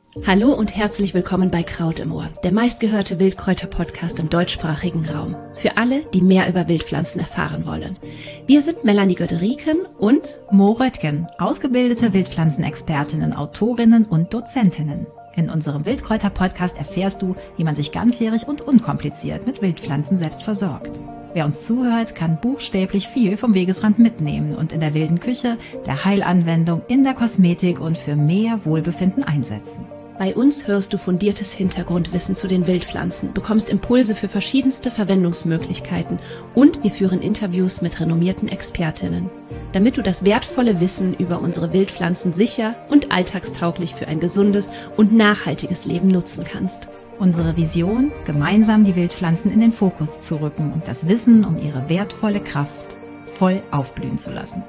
Hallo und herzlich willkommen bei Kraut im Ohr, der meistgehörte Wildkräuter-Podcast im deutschsprachigen Raum. Für alle, die mehr über Wildpflanzen erfahren wollen. Wir sind Melanie Göderiken und Mo Röttgen, ausgebildete Wildpflanzenexpertinnen, Autorinnen und Dozentinnen. In unserem Wildkräuter-Podcast erfährst du, wie man sich ganzjährig und unkompliziert mit Wildpflanzen selbst versorgt. Wer uns zuhört, kann buchstäblich viel vom Wegesrand mitnehmen und in der wilden Küche, der Heilanwendung, in der Kosmetik und für mehr Wohlbefinden einsetzen. Bei uns hörst du fundiertes Hintergrundwissen zu den Wildpflanzen, bekommst Impulse für verschiedenste Verwendungsmöglichkeiten und wir führen Interviews mit renommierten Expertinnen, damit du das wertvolle Wissen über unsere Wildpflanzen sicher und alltagstauglich für ein gesundes und nachhaltiges Leben nutzen kannst. Unsere Vision, gemeinsam die Wildpflanzen in den Fokus zu rücken und das Wissen um ihre wertvolle Kraft voll aufblühen zu lassen.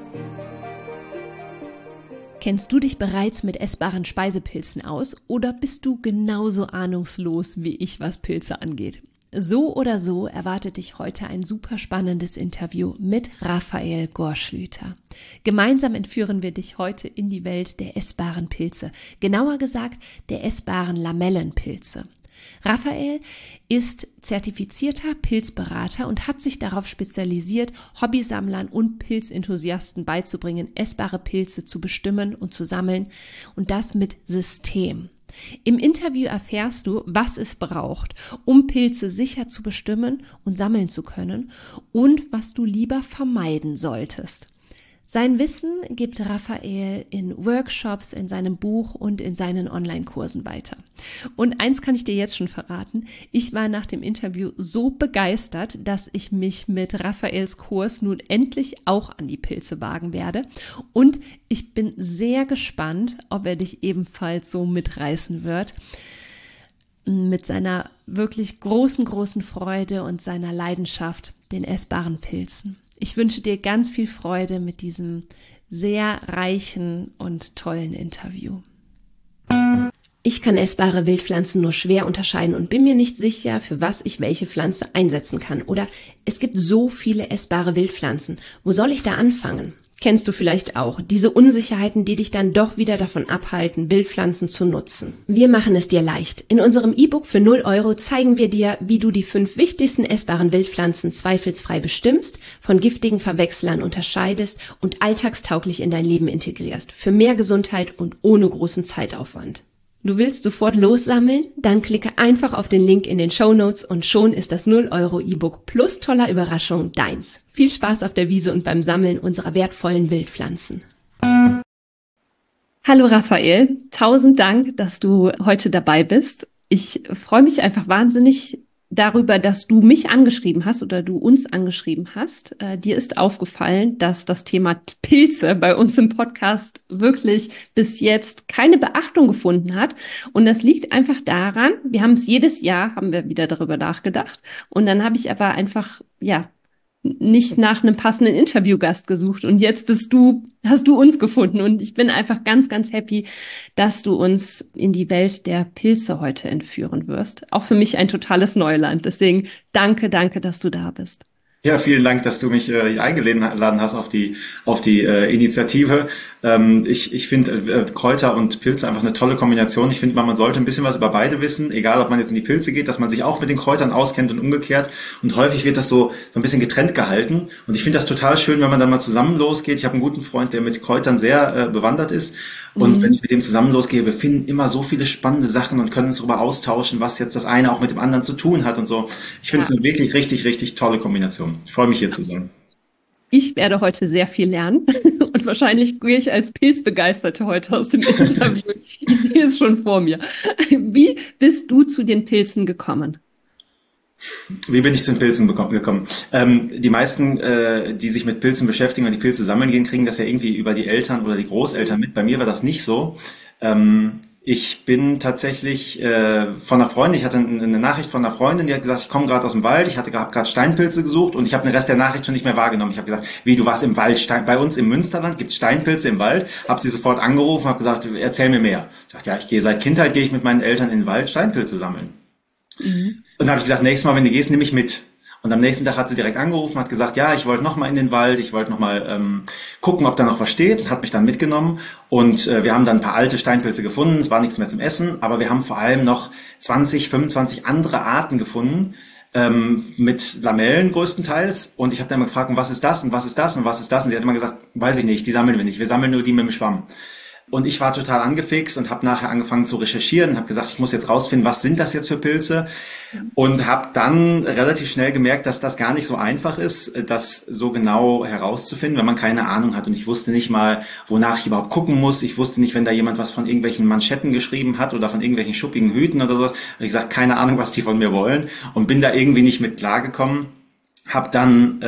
Kennst du dich bereits mit essbaren Speisepilzen aus oder bist du genauso ahnungslos wie ich, was Pilze angeht? So oder so erwartet dich heute ein super spannendes Interview mit Raphael Gorschlüter. Gemeinsam entführen wir dich heute in die Welt der essbaren Pilze, genauer gesagt der essbaren Lamellenpilze. Raphael ist zertifizierter Pilzberater und hat sich darauf spezialisiert, Hobbysammlern und Pilzenthusiasten beizubringen, essbare Pilze zu bestimmen und zu sammeln und das mit System. Im Interview erfährst du, was es braucht, um Pilze sicher zu bestimmen und sammeln zu können und was du lieber vermeiden solltest. Sein Wissen gibt Raphael in Workshops, in seinem Buch und in seinen Online-Kursen weiter. Und eins kann ich dir jetzt schon verraten, ich war nach dem Interview so begeistert, dass ich mich mit Raphaels Kurs nun endlich auch an die Pilze wagen werde. Und ich bin sehr gespannt, ob er dich ebenfalls so mitreißen wird. Mit seiner wirklich großen Freude und seiner Leidenschaft, den essbaren Pilzen. Ich wünsche dir ganz viel Freude mit diesem sehr reichen und tollen Interview. Ich kann essbare Wildpflanzen nur schwer unterscheiden und bin mir nicht sicher, für was ich welche Pflanze einsetzen kann. Oder es gibt so viele essbare Wildpflanzen. Wo soll ich da anfangen? Kennst du vielleicht auch diese Unsicherheiten, die dich dann doch wieder davon abhalten, Wildpflanzen zu nutzen? Wir machen es dir leicht. In unserem E-Book für 0 € zeigen wir dir, wie du die 5 wichtigsten essbaren Wildpflanzen zweifelsfrei bestimmst, von giftigen Verwechslern unterscheidest und alltagstauglich in dein Leben integrierst. Für mehr Gesundheit und ohne großen Zeitaufwand. Du willst sofort lossammeln? Dann klicke einfach auf den Link in den Shownotes und schon ist das 0 € E-Book plus toller Überraschung deins. Viel Spaß auf der Wiese und beim Sammeln unserer wertvollen Wildpflanzen. Hallo Raphael, 1000 Dank, dass du heute dabei bist. Ich freue mich einfach wahnsinnig darüber, dass du mich angeschrieben hast oder du uns angeschrieben hast. Dir ist aufgefallen, dass das Thema Pilze bei uns im Podcast wirklich bis jetzt keine Beachtung gefunden hat. Und das liegt einfach daran, wir haben es jedes Jahr, haben wir wieder darüber nachgedacht. Und dann habe ich aber einfach, nicht nach einem passenden Interviewgast gesucht. Und jetzt hast du uns gefunden. Und ich bin einfach ganz happy, dass du uns in die Welt der Pilze heute entführen wirst. Auch für mich ein totales Neuland. Deswegen danke, dass du da bist. Ja, vielen Dank, dass du mich eingeladen hast auf die Initiative. Ich finde Kräuter und Pilze einfach eine tolle Kombination. Ich finde, man sollte ein bisschen was über beide wissen, egal ob man jetzt in die Pilze geht, dass man sich auch mit den Kräutern auskennt und umgekehrt. Und häufig wird das so ein bisschen getrennt gehalten. Und ich finde das total schön, wenn man dann mal zusammen losgeht. Ich habe einen guten Freund, der mit Kräutern sehr bewandert ist. Und wenn ich mit dem zusammen losgehe, wir finden immer so viele spannende Sachen und können uns darüber austauschen, was jetzt das eine auch mit dem anderen zu tun hat und so. Ich finde es eine wirklich richtig tolle Kombination. Ich freue mich, hier zu sein. Ich werde heute sehr viel lernen und wahrscheinlich gehe ich als Pilzbegeisterte heute aus dem Interview. Ich sehe es schon vor mir. Wie bist du zu den Pilzen gekommen? Wie bin ich zu den Pilzen gekommen? Die meisten, die sich mit Pilzen beschäftigen und die Pilze sammeln gehen, kriegen das ja irgendwie über die Eltern oder die Großeltern mit. Bei mir war das nicht so. Ich bin tatsächlich von einer Freundin, ich hatte eine Nachricht von einer Freundin, die hat gesagt, ich komme gerade aus dem Wald, ich habe gerade Steinpilze gesucht und ich habe den Rest der Nachricht schon nicht mehr wahrgenommen. Ich habe gesagt, wie, du warst im Wald, bei uns im Münsterland gibt es Steinpilze im Wald, habe sie sofort angerufen, habe gesagt, erzähl mir mehr. Ich dachte, ja, seit Kindheit gehe ich mit meinen Eltern in den Wald Steinpilze sammeln. Und dann habe ich gesagt, nächstes Mal, wenn du gehst, nimm mich mit. Und am nächsten Tag hat sie direkt angerufen, hat gesagt, ja, ich wollte noch mal in den Wald, ich wollte noch mal gucken, ob da noch was steht, und hat mich dann mitgenommen. Und wir haben dann ein paar alte Steinpilze gefunden, es war nichts mehr zum Essen, aber wir haben vor allem noch 20, 25 andere Arten gefunden, mit Lamellen größtenteils. Und ich habe dann immer gefragt, und was ist das und was ist das und was ist das? Und sie hat immer gesagt, weiß ich nicht, die sammeln wir nicht, wir sammeln nur die mit dem Schwamm. Und ich war total angefixt und habe nachher angefangen zu recherchieren und habe gesagt, ich muss jetzt rausfinden, was sind das jetzt für Pilze? Und habe dann relativ schnell gemerkt, dass das gar nicht so einfach ist, das so genau herauszufinden, wenn man keine Ahnung hat. Und ich wusste nicht mal, wonach ich überhaupt gucken muss. Ich wusste nicht, wenn da jemand was von irgendwelchen Manschetten geschrieben hat oder von irgendwelchen schuppigen Hüten oder sowas. Und ich gesagt, keine Ahnung, was die von mir wollen. Und bin da irgendwie nicht mit klargekommen. Hab dann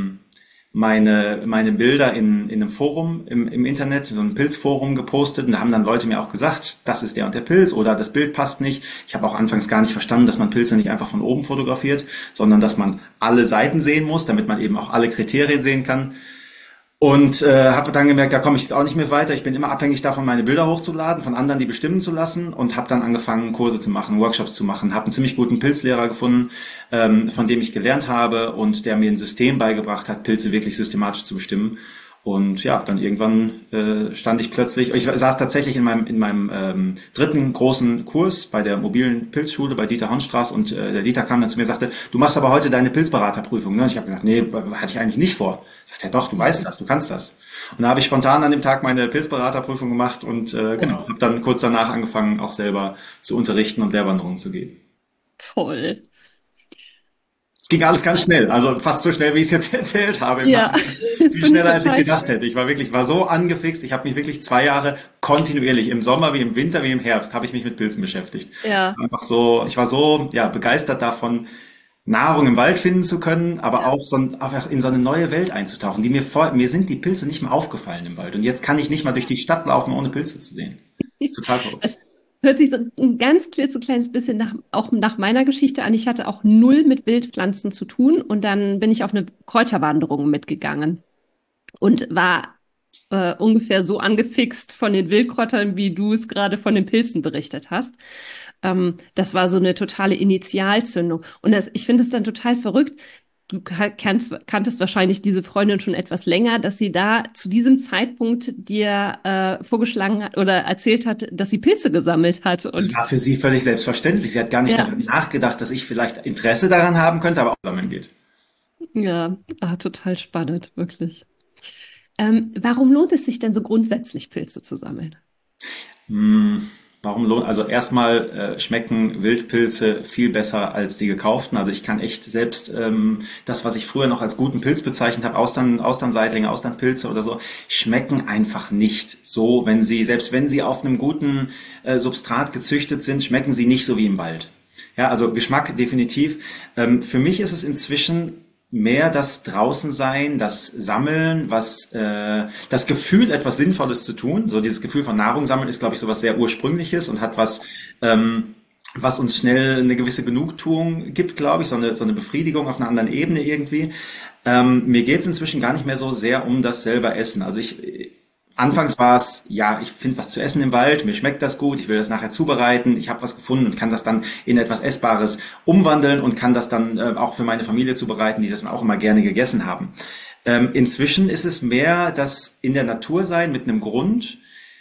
meine Bilder in einem Forum im Internet, so ein Pilzforum gepostet, und da haben dann Leute mir auch gesagt, das ist der und der Pilz oder das Bild passt nicht. Ich habe auch anfangs gar nicht verstanden, dass man Pilze nicht einfach von oben fotografiert, sondern dass man alle Seiten sehen muss, damit man eben auch alle Kriterien sehen kann. Und habe dann gemerkt, da komme ich jetzt auch nicht mehr weiter. Ich bin immer abhängig davon, meine Bilder hochzuladen, von anderen die bestimmen zu lassen, und habe dann angefangen, Kurse zu machen, Workshops zu machen. Habe einen ziemlich guten Pilzlehrer gefunden, von dem ich gelernt habe und der mir ein System beigebracht hat, Pilze wirklich systematisch zu bestimmen. Und ja, dann irgendwann stand ich plötzlich, ich saß tatsächlich in meinem dritten großen Kurs bei der mobilen Pilzschule bei Dieter Hornstraß, und der Dieter kam dann zu mir und sagte, du machst aber heute deine Pilzberaterprüfung, ne? Und ich habe gesagt, nee, hatte ich eigentlich nicht vor. Sagt er, doch, du weißt das, du kannst das. Und da habe ich spontan an dem Tag meine Pilzberaterprüfung gemacht und genau, habe dann kurz danach angefangen, auch selber zu unterrichten und Lehrwanderungen zu geben. Toll. Es ging alles ganz schnell, also fast so schnell, wie ich es jetzt erzählt habe im Ja, Nachhinein. das Viel finde ich schneller, als ich total gedacht schön. hätte. Ich war so angefixt, ich habe mich wirklich 2 Jahre kontinuierlich, im Sommer wie im Winter wie im Herbst, habe ich mich mit Pilzen beschäftigt. Ja, Einfach so, ich war so, ja, begeistert davon, Nahrung im Wald finden zu können, aber auch einfach in so eine neue Welt einzutauchen, mir sind die Pilze nicht mehr aufgefallen im Wald. Und jetzt kann ich nicht mal durch die Stadt laufen, ohne Pilze zu sehen. Das ist total verrückt. es hört sich so ein ganz klitzekleines bisschen auch nach meiner Geschichte an. Ich hatte auch null mit Wildpflanzen zu tun, und dann bin ich auf eine Kräuterwanderung mitgegangen und war ungefähr so angefixt von den Wildkräutern, wie du es gerade von den Pilzen berichtet hast. Das war so eine totale Initialzündung. Und ich finde es dann total verrückt. Du kanntest wahrscheinlich diese Freundin schon etwas länger, dass sie da zu diesem Zeitpunkt dir vorgeschlagen hat oder erzählt hat, dass sie Pilze gesammelt hat. Das Und war für sie völlig selbstverständlich. Sie hat gar nicht ja, darüber nachgedacht, dass ich vielleicht Interesse daran haben könnte, aber auch sammeln geht. ja, total spannend, wirklich. Warum lohnt es sich denn so grundsätzlich, Pilze zu sammeln? Hm, also erstmal schmecken Wildpilze viel besser als die gekauften. Also ich kann echt selbst das, was ich früher noch als guten Pilz bezeichnet habe, Austernseitlinge, Austernpilze oder so, schmecken einfach nicht so, selbst wenn sie auf einem guten Substrat gezüchtet sind, schmecken sie nicht so wie im Wald. Ja, also Geschmack definitiv. Für mich ist es inzwischen mehr das Draußensein, das Sammeln, das Gefühl, etwas Sinnvolles zu tun. So dieses Gefühl von Nahrung sammeln ist, glaube ich, so was sehr Ursprüngliches und hat was uns schnell eine gewisse Genugtuung gibt, glaube ich, so eine Befriedigung auf einer anderen Ebene irgendwie. Mir geht es inzwischen gar nicht mehr so sehr um das selber Essen. Anfangs war es, ja, ich finde was zu essen im Wald, mir schmeckt das gut, ich will das nachher zubereiten, ich habe was gefunden und kann das dann in etwas Essbares umwandeln und kann das dann auch für meine Familie zubereiten, die das dann auch immer gerne gegessen haben. Inzwischen ist es mehr das in der Natur sein mit einem Grund,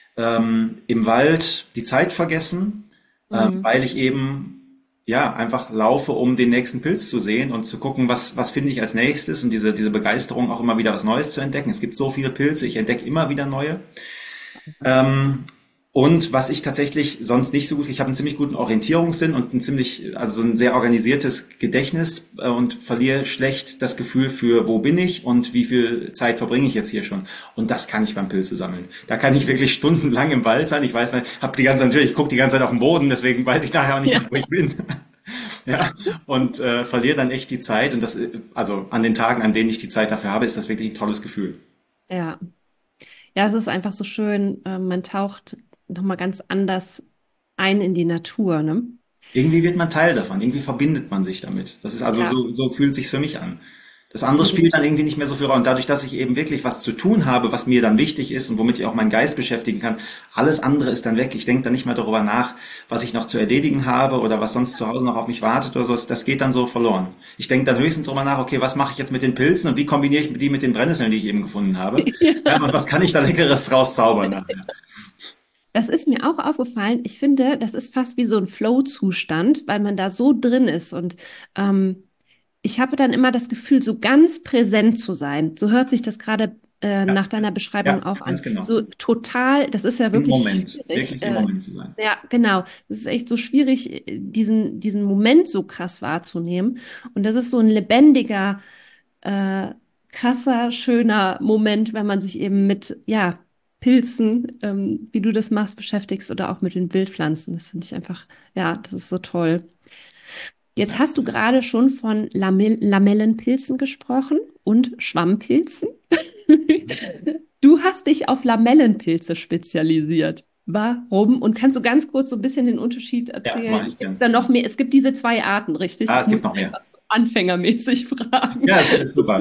im Wald die Zeit vergessen, Mhm. weil ich eben ja einfach laufe, um den nächsten Pilz zu sehen und zu gucken, was finde ich als nächstes, und diese Begeisterung auch immer wieder was Neues zu entdecken. Es gibt so viele Pilze, ich entdecke immer wieder neue. Ähm, und was ich tatsächlich sonst nicht so gut, ich habe einen ziemlich guten Orientierungssinn und also so ein sehr organisiertes Gedächtnis und verliere schlecht das Gefühl für, wo bin ich und wie viel Zeit verbringe ich jetzt hier schon. Und das kann ich beim Pilze sammeln. Da kann ich wirklich stundenlang im Wald sein. Ich weiß nicht, ich gucke die ganze Zeit auf den Boden, deswegen weiß ich nachher auch nicht Ja, mehr, wo ich bin. Ja, und verliere dann echt die Zeit. Und also an den Tagen, an denen ich die Zeit dafür habe, ist das wirklich ein tolles Gefühl. ja. Ja, es ist einfach so schön, man taucht nochmal ganz anders ein in die Natur, ne? Irgendwie wird man Teil davon, irgendwie verbindet man sich damit. Das ist also Ja. so fühlt sich's für mich an. Das andere spielt dann irgendwie nicht mehr so viel Rolle. Und dadurch, dass ich eben wirklich was zu tun habe, was mir dann wichtig ist und womit ich auch meinen Geist beschäftigen kann, alles andere ist dann weg. Ich denke dann nicht mehr darüber nach, was ich noch zu erledigen habe oder was sonst zu Hause noch auf mich wartet oder so. Das geht dann so verloren. Ich denke dann höchstens darüber nach, okay, was mache ich jetzt mit den Pilzen und wie kombiniere ich die mit den Brennnesseln, die ich eben gefunden habe? Ja, und was kann ich da Leckeres rauszaubern nachher? Das ist mir auch aufgefallen. Ich finde, das ist fast wie so ein Flow-Zustand, weil man da so drin ist. Und ich habe dann immer das Gefühl, so ganz präsent zu sein. So hört sich das gerade Ja, nach deiner Beschreibung ja, auch an. ganz genau. So total, das ist ja Im wirklich Moment, schwierig. wirklich im Moment zu sein. Ja, genau. Es ist echt so schwierig, diesen Moment so krass wahrzunehmen. Und das ist so ein lebendiger, äh, krasser, schöner Moment, wenn man sich eben mit, ja, Pilzen, wie du das machst, beschäftigst oder auch mit den Wildpflanzen. Das finde ich einfach, ja, das ist so toll. Jetzt hast du gerade schon von Lamellenpilzen gesprochen und Schwammpilzen. Du hast dich auf Lamellenpilze spezialisiert. Warum? Und kannst du ganz kurz so ein bisschen den Unterschied Ja, mache erzählen? ich Gibt es gern. da noch mehr? Es gibt diese zwei Arten, richtig? Ah, Ich es gibt muss noch mehr. einfach so anfängermäßig fragen. Ja, es ist super.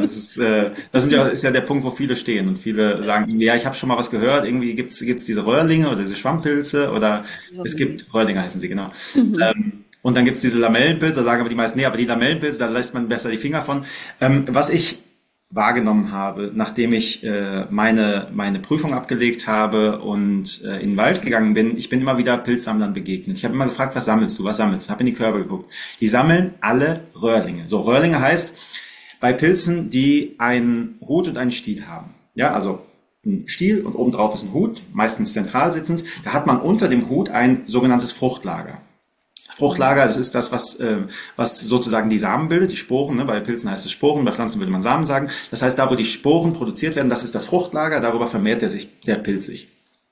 Ist ja der Punkt, wo viele stehen und viele sagen, ja, ich habe schon mal was gehört, irgendwie gibt's diese Röhrlinge oder diese Schwammpilze oder es gibt, Röhrlinge heißen sie, genau. Mhm. Und dann gibt's diese Lamellenpilze, da sagen aber die meisten, nee, aber die Lamellenpilze, da lässt man besser die Finger von. Was ich wahrgenommen habe, nachdem ich meine Prüfung abgelegt habe und in den Wald gegangen bin, ich bin immer wieder Pilzsammlern begegnet. Ich habe immer gefragt, was sammelst du, was sammelst du? Habe in die Körbe geguckt. Die sammeln alle Röhrlinge. So, Röhrlinge heißt, bei Pilzen, die einen Hut und einen Stiel haben. Ja, also ein Stiel und obendrauf ist ein Hut, meistens zentral sitzend. Da hat man unter dem Hut ein sogenanntes Fruchtlager. Fruchtlager, das ist das, was sozusagen die Samen bildet, die Sporen, ne? Bei Pilzen heißt es Sporen, bei Pflanzen würde man Samen sagen. Das heißt, da wo die Sporen produziert werden, das ist das Fruchtlager, darüber vermehrt der Pilz sich.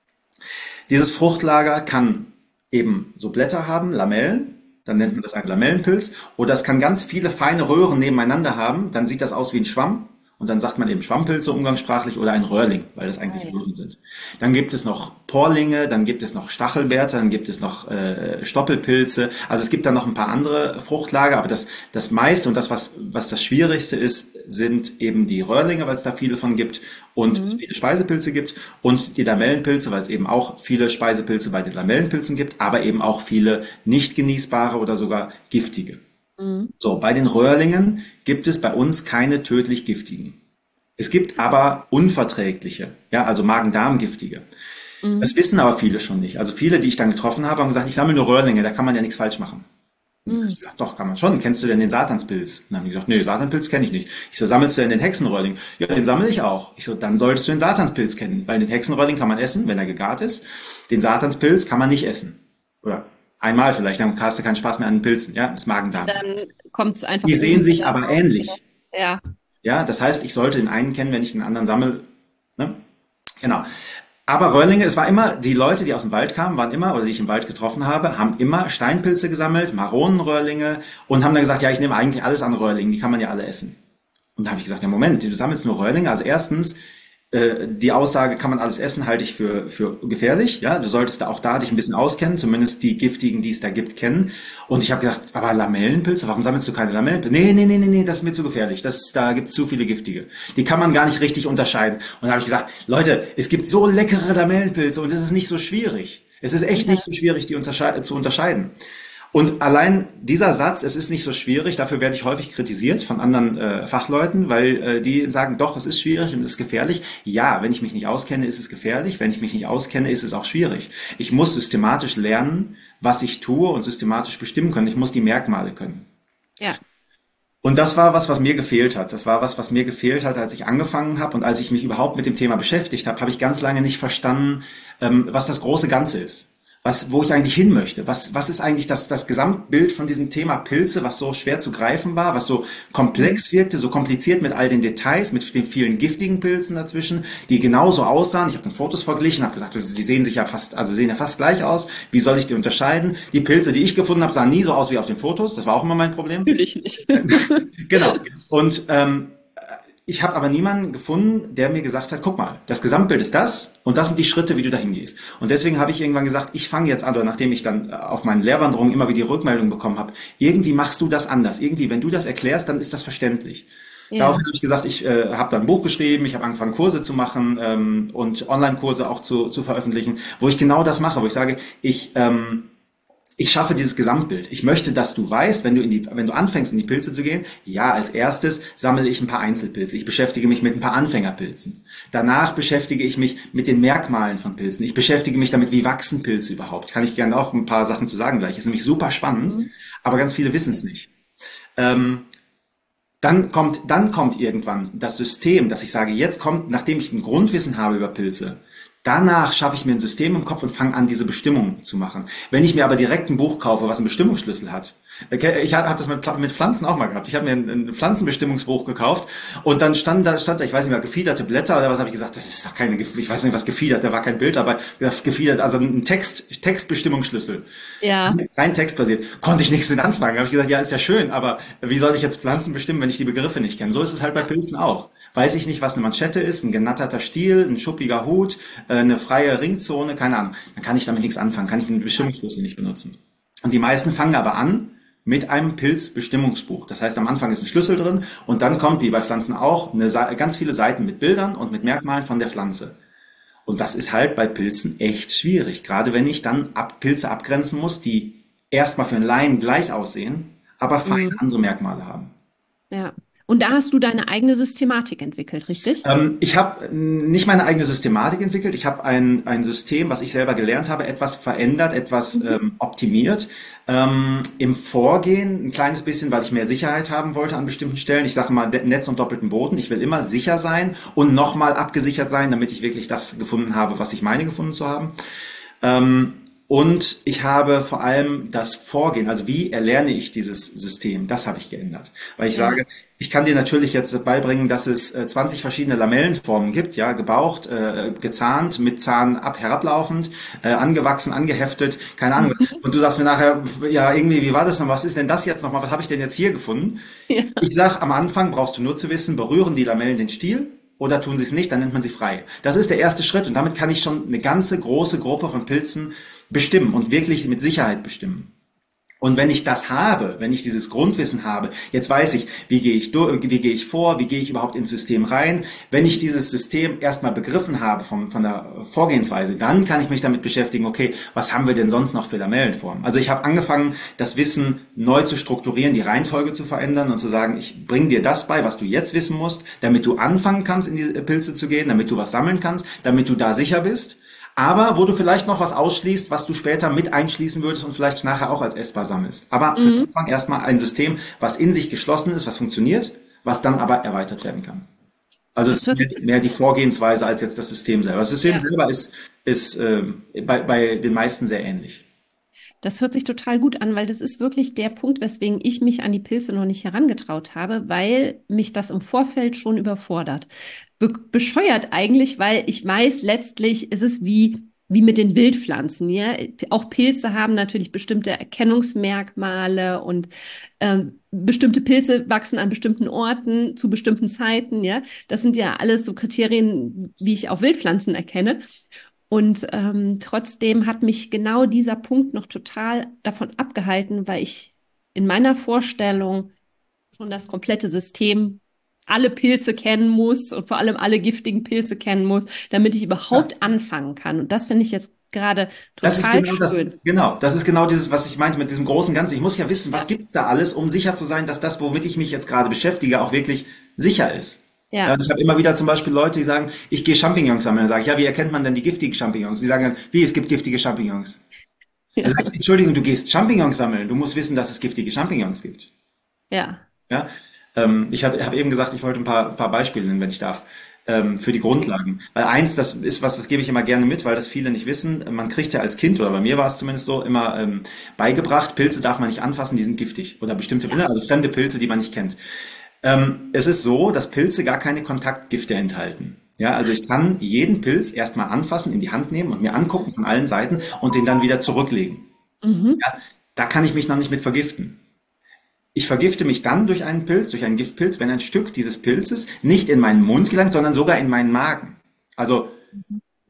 Dieses Fruchtlager kann eben so Blätter haben, Lamellen, dann nennt man das einen Lamellenpilz, oder es kann ganz viele feine Röhren nebeneinander haben, dann sieht das aus wie ein Schwamm. Und dann sagt man eben Schwammpilze umgangssprachlich oder ein Röhrling, weil das eigentlich Röhren sind. Dann gibt es noch Porlinge, dann gibt es noch Stachelbeerte, dann gibt es noch Stoppelpilze. Also es gibt dann noch ein paar andere Fruchtlager, aber das meiste und was das Schwierigste ist, sind eben die Röhrlinge, weil es da viele von gibt und es viele Speisepilze gibt und die Lamellenpilze, weil es eben auch viele Speisepilze bei den Lamellenpilzen gibt, aber eben auch viele nicht genießbare oder sogar giftige. So, bei den Röhrlingen gibt es bei uns keine tödlich giftigen. Es gibt aber unverträgliche, ja, also Magen-Darm-giftige. Das wissen aber viele schon nicht. Also viele, die ich dann getroffen habe, haben gesagt, ich sammle nur Röhrlinge, da kann man ja nichts falsch machen. Ich gesagt, doch, kann man schon. Kennst du denn den Satanspilz? Und dann haben die gesagt, nee, Satanspilz kenne ich nicht. Ich so, sammelst du denn den Hexenröhrling? Ja, den sammle ich auch. Ich so, dann solltest du den Satanspilz kennen, weil den Hexenröhrling kann man essen, wenn er gegart ist. Den Satanspilz kann man nicht essen. Oder einmal vielleicht, dann hast du keinen Spaß mehr an den Pilzen, ja, das Magen-Darm. Dann kommt es einfach Die sehen oben sich wieder aber raus, ähnlich. oder? Ja. Ja, das heißt, ich sollte den einen kennen, wenn ich den anderen sammle. Ne? Genau. Aber Röhrlinge, es war immer, die Leute, die aus dem Wald kamen, waren immer, oder die ich im Wald getroffen habe, haben immer Steinpilze gesammelt, Maronenröhrlinge und haben dann gesagt, ja, ich nehme eigentlich alles an Röhrlingen, die kann man ja alle essen. Und da habe ich gesagt, ja Moment, du sammelst nur Röhrlinge. Also erstens, die Aussage, kann man alles essen, halte ich für gefährlich. Ja, du solltest da auch da dich ein bisschen auskennen, zumindest die giftigen, die es da gibt, kennen. Und ich habe gedacht, aber Lamellenpilze, warum sammelst du keine Lamellenpilze? Nee, das ist mir zu gefährlich. Da gibt's zu viele giftige. Die kann man gar nicht richtig unterscheiden. Und da habe ich gesagt, Leute, es gibt so leckere Lamellenpilze und es ist nicht so schwierig. Es ist echt nicht so schwierig, die zu unterscheiden. Und allein dieser Satz, es ist nicht so schwierig, dafür werde ich häufig kritisiert von anderen Fachleuten, weil die sagen, doch, es ist schwierig und es ist gefährlich. Ja, wenn ich mich nicht auskenne, ist es gefährlich. Wenn ich mich nicht auskenne, ist es auch schwierig. Ich muss systematisch lernen, was ich tue und systematisch bestimmen können. Ich muss die Merkmale können. Ja. Und das war was mir gefehlt hat. Das war was mir gefehlt hat, als ich angefangen habe und als ich mich überhaupt mit dem Thema beschäftigt habe, habe ich ganz lange nicht verstanden, was das große Ganze ist. Wo ich eigentlich hin möchte. Was ist eigentlich das Gesamtbild von diesem Thema Pilze, was so schwer zu greifen war, was so komplex wirkte, so kompliziert mit all den Details, mit den vielen giftigen Pilzen dazwischen, die genauso aussahen. Ich habe dann Fotos verglichen, habe gesagt, die sehen sich ja sehen ja fast gleich aus. Wie soll ich die unterscheiden? Die Pilze, die ich gefunden habe, sahen nie so aus wie auf den Fotos. Das war auch immer mein Problem. Natürlich nicht. Genau. Und ich habe aber niemanden gefunden, der mir gesagt hat, guck mal, das Gesamtbild ist das und das sind die Schritte, wie du dahin gehst. Und deswegen habe ich irgendwann gesagt, ich fange jetzt an, oder nachdem ich dann auf meinen Lehrwanderungen immer wieder die Rückmeldung bekommen habe, irgendwie machst du das anders. Irgendwie, wenn du das erklärst, dann ist das verständlich. Ja. Daraufhin habe ich gesagt, ich habe dann ein Buch geschrieben, ich habe angefangen Kurse zu machen und Online-Kurse auch zu veröffentlichen, wo ich genau das mache, wo ich sage, ich schaffe dieses Gesamtbild. Ich möchte, dass du weißt, wenn du anfängst, in die Pilze zu gehen, ja, als erstes sammle ich ein paar Einzelpilze. Ich beschäftige mich mit ein paar Anfängerpilzen. Danach beschäftige ich mich mit den Merkmalen von Pilzen. Ich beschäftige mich damit, wie wachsen Pilze überhaupt. Kann ich gerne auch ein paar Sachen zu sagen gleich. Ist nämlich super spannend, Mhm. aber ganz viele wissen es nicht. Ähm, dann kommt irgendwann das System, dass ich sage, jetzt kommt, nachdem ich ein Grundwissen habe über Pilze, danach schaffe ich mir ein System im Kopf und fange an, diese Bestimmungen zu machen. Wenn ich mir aber direkt ein Buch kaufe, was einen Bestimmungsschlüssel hat, ich habe das mit Pflanzen auch mal gehabt. Ich habe mir ein Pflanzenbestimmungsbuch gekauft und dann stand da, ich weiß nicht mehr, gefiederte Blätter oder was, habe ich gesagt, das ist doch keine, ich weiß nicht, was gefiedert, da war kein Bild, aber gefiedert, also ein Textbestimmungsschlüssel. Ja. Rein textbasiert. Konnte ich nichts mit anfangen. Habe ich gesagt, ja, ist ja schön, aber wie soll ich jetzt Pflanzen bestimmen, wenn ich die Begriffe nicht kenne? So ist es halt bei Pilzen auch. Weiß ich nicht, was eine Manschette ist, ein genatterter Stiel, ein schuppiger Hut, eine freie Ringzone, keine Ahnung. Dann kann ich damit nichts anfangen, kann ich einen Bestimmungsschlüssel nicht benutzen. Und die meisten fangen aber an mit einem Pilzbestimmungsbuch. Das heißt, am Anfang ist ein Schlüssel drin und dann kommt, wie bei Pflanzen auch, ganz viele Seiten mit Bildern und mit Merkmalen von der Pflanze. Und das ist halt bei Pilzen echt schwierig. Gerade wenn ich dann Pilze abgrenzen muss, die erstmal für einen Laien gleich aussehen, aber fein Mhm. andere Merkmale haben. Ja. Und da hast du deine eigene Systematik entwickelt, richtig? Ich habe nicht meine eigene Systematik entwickelt. Ich habe ein System, was ich selber gelernt habe, etwas verändert, etwas Mhm. optimiert. Im Vorgehen ein kleines bisschen, weil ich mehr Sicherheit haben wollte an bestimmten Stellen. Ich sage mal Netz und doppelten Boden. Ich will immer sicher sein und nochmal abgesichert sein, damit ich wirklich das gefunden habe, was ich meine gefunden zu haben. Ähm, und ich habe vor allem das Vorgehen, also wie erlerne ich dieses System, das habe ich geändert. Weil ich Ja. sage, ich kann dir natürlich jetzt beibringen, dass es 20 verschiedene Lamellenformen gibt, ja, gebaucht, gezahnt, mit Zahn herablaufend, angewachsen, angeheftet, keine Ahnung. Mhm. Und du sagst mir nachher, ja, irgendwie, wie war das noch? Was ist denn das jetzt nochmal? Was habe ich denn jetzt hier gefunden? Ja. Ich sag, am Anfang brauchst du nur zu wissen, berühren die Lamellen den Stiel oder tun sie es nicht, dann nennt man sie frei. Das ist der erste Schritt und damit kann ich schon eine ganze große Gruppe von Pilzen bestimmen und wirklich mit Sicherheit bestimmen. Und wenn ich das habe, wenn ich dieses Grundwissen habe, jetzt weiß ich, wie gehe ich vor, wie gehe ich überhaupt ins System rein. Wenn ich dieses System erstmal begriffen habe von der Vorgehensweise, dann kann ich mich damit beschäftigen, okay, was haben wir denn sonst noch für Lamellenformen? Also ich habe angefangen, das Wissen neu zu strukturieren, die Reihenfolge zu verändern und zu sagen, ich bringe dir das bei, was du jetzt wissen musst, damit du anfangen kannst, in die Pilze zu gehen, damit du was sammeln kannst, damit du da sicher bist. Aber wo du vielleicht noch was ausschließt, was du später mit einschließen würdest und vielleicht nachher auch als essbar sammelst. Aber für den Mhm. Anfang erstmal ein System, was in sich geschlossen ist, was funktioniert, was dann aber erweitert werden kann. Also es Das hört sich, ist mehr die Vorgehensweise als jetzt das System selber. Das System ja. selber ist bei den meisten sehr ähnlich. Das hört sich total gut an, weil das ist wirklich der Punkt, weswegen ich mich an die Pilze noch nicht herangetraut habe, weil mich das im Vorfeld schon überfordert. Bescheuert eigentlich, weil ich weiß, letztlich ist es wie mit den Wildpflanzen, ja. Auch Pilze haben natürlich bestimmte Erkennungsmerkmale und bestimmte Pilze wachsen an bestimmten Orten zu bestimmten Zeiten, ja. Das sind ja alles so Kriterien, wie ich auch Wildpflanzen erkenne. Und trotzdem hat mich genau dieser Punkt noch total davon abgehalten, weil ich in meiner Vorstellung schon das komplette System, alle Pilze kennen muss und vor allem alle giftigen Pilze kennen muss, damit ich Ja. überhaupt anfangen kann. Und das finde ich jetzt gerade Das ist total schön. das ist genau dieses, was ich meinte mit diesem großen Ganzen. Ich muss ja wissen, was Ja, gibt's da alles, um sicher zu sein, dass das, womit ich mich jetzt gerade beschäftige, auch wirklich sicher ist. Ja, und ja, ich habe immer wieder zum Beispiel Leute, die sagen, ich gehe Champignons sammeln. Dann sage ich, ja, wie erkennt man denn die giftigen Champignons? Die sagen dann, wie, es gibt giftige Champignons. Dann sage ich, Entschuldigung, du gehst Champignons sammeln. Du musst wissen, dass es giftige Champignons gibt. ja, Ja? Habe eben gesagt, ich wollte ein paar Beispiele nennen, wenn ich darf, für die Grundlagen. Weil eins, das ist was, das gebe ich immer gerne mit, weil das viele nicht wissen. Man kriegt ja als Kind, oder bei mir war es zumindest so, immer beigebracht, Pilze darf man nicht anfassen, die sind giftig. Oder bestimmte, ja. also fremde Pilze, die man nicht kennt. Es ist so, dass Pilze gar keine Kontaktgifte enthalten. Ja, also ich kann jeden Pilz erstmal anfassen, in die Hand nehmen und mir angucken von allen Seiten und den dann wieder zurücklegen. Mhm. Da kann ich mich noch nicht mit vergiften. Ich vergifte mich dann durch einen Pilz, durch einen Giftpilz, wenn ein Stück dieses Pilzes nicht in meinen Mund gelangt, sondern sogar in meinen Magen. Also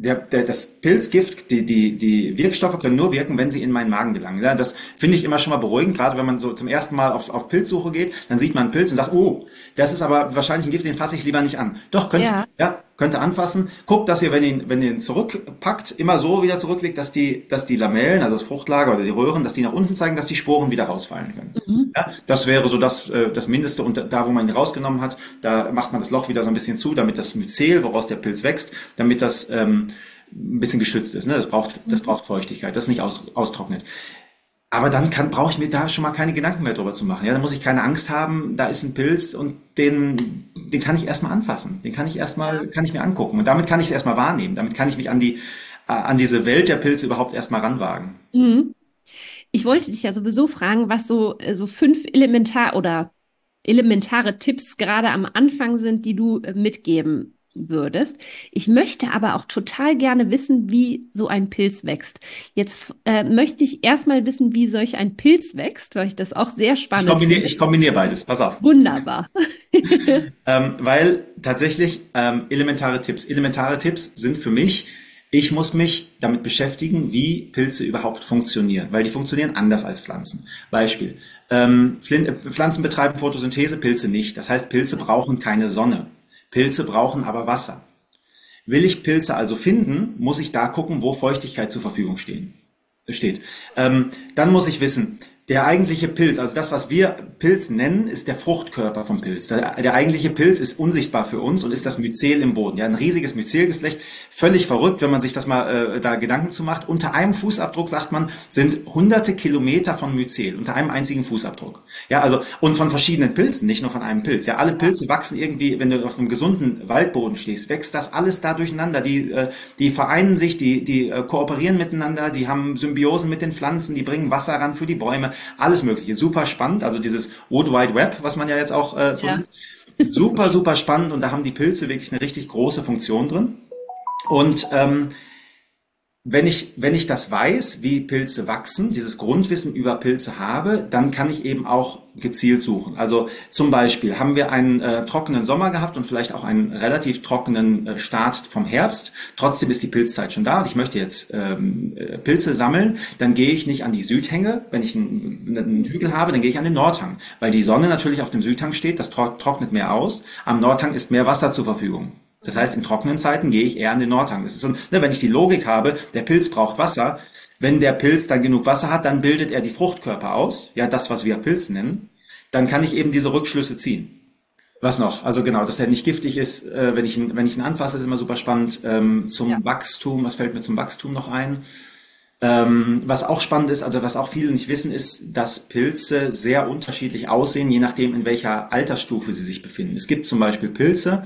das Pilzgift, die Wirkstoffe können nur wirken, wenn sie in meinen Magen gelangen. Ja, das finde ich immer schon mal beruhigend, gerade wenn man so zum ersten Mal auf Pilzsuche geht, dann sieht man einen Pilz und sagt, oh, das ist aber wahrscheinlich ein Gift, den fasse ich lieber nicht an. Doch, könnte anfassen. Guckt, dass ihr, wenn ihr ihn zurückpackt, immer so wieder zurücklegt, dass die Lamellen, also das Fruchtlager oder die Röhren, dass die nach unten zeigen, dass die Sporen wieder rausfallen können. Ja, das wäre so das Mindeste. Und da, wo man ihn rausgenommen hat, da macht man das Loch wieder so ein bisschen zu, damit das Myzel, woraus der Pilz wächst, damit das ein bisschen geschützt ist. Ne? Das braucht Feuchtigkeit, das nicht austrocknet. Aber dann brauche ich mir da schon mal keine Gedanken mehr drüber zu machen. Ja, dann muss ich keine Angst haben, da ist ein Pilz und den kann ich erstmal anfassen. Den kann ich mir angucken. Und damit kann ich es erstmal wahrnehmen. Damit kann ich mich an diese Welt der Pilze überhaupt erstmal ranwagen. Mhm. Ich wollte dich ja sowieso fragen, was so 5 elementare Tipps gerade am Anfang sind, die du mitgeben würdest. Ich möchte aber auch total gerne wissen, wie so ein Pilz wächst. Jetzt möchte ich erstmal wissen, wie solch ein Pilz wächst, weil ich das auch sehr spannend finde. Ich kombiniere beides, pass auf. Wunderbar. Weil tatsächlich elementare Tipps sind für mich, ich muss mich damit beschäftigen, wie Pilze überhaupt funktionieren, weil die funktionieren anders als Pflanzen. Beispiel, Pflanzen betreiben Photosynthese, Pilze nicht. Das heißt, Pilze brauchen keine Sonne. Pilze brauchen aber Wasser. Will ich Pilze also finden, muss ich da gucken, wo Feuchtigkeit zur Verfügung steht. Dann muss ich wissen, der eigentliche Pilz, also das, was wir Pilz nennen, ist der Fruchtkörper vom Pilz. Der eigentliche Pilz ist unsichtbar für uns und ist das Myzel im Boden. Ja, ein riesiges Myzelgeflecht. Völlig verrückt, wenn man sich das mal da Gedanken zu macht. Unter einem Fußabdruck, sagt man, sind hunderte Kilometer von Myzel. Unter einem einzigen Fußabdruck. Ja, also, und von verschiedenen Pilzen, nicht nur von einem Pilz. Ja, alle Pilze wachsen irgendwie, wenn du auf einem gesunden Waldboden stehst, wächst das alles da durcheinander. Die vereinen sich, die kooperieren miteinander, die haben Symbiosen mit den Pflanzen, die bringen Wasser ran für die Bäume. Alles Mögliche. Super spannend. Also dieses Wood Wide Web, was man ja jetzt auch so nennt. Super, super spannend. Und da haben die Pilze wirklich eine richtig große Funktion drin. Und wenn ich das weiß, wie Pilze wachsen, dieses Grundwissen über Pilze habe, dann kann ich eben auch gezielt suchen. Also zum Beispiel haben wir einen trockenen Sommer gehabt und vielleicht auch einen relativ trockenen Start vom Herbst. Trotzdem ist die Pilzzeit schon da und ich möchte jetzt Pilze sammeln. Dann gehe ich nicht an die Südhänge. Wenn ich einen Hügel habe, dann gehe ich an den Nordhang. Weil die Sonne natürlich auf dem Südhang steht, das trocknet mehr aus. Am Nordhang ist mehr Wasser zur Verfügung. Das heißt, in trockenen Zeiten gehe ich eher an den Nordhang. Das ist so, wenn ich die Logik habe, der Pilz braucht Wasser. Wenn der Pilz dann genug Wasser hat, dann bildet er die Fruchtkörper aus. Ja, das, was wir Pilz nennen. Dann kann ich eben diese Rückschlüsse ziehen. Was noch? Also genau, dass er nicht giftig ist, wenn ich ihn anfasse, ist immer super spannend. Wachstum, was fällt mir zum Wachstum noch ein? Was auch spannend ist, also was auch viele nicht wissen, ist, dass Pilze sehr unterschiedlich aussehen, je nachdem, in welcher Altersstufe sie sich befinden. Es gibt zum Beispiel Pilze,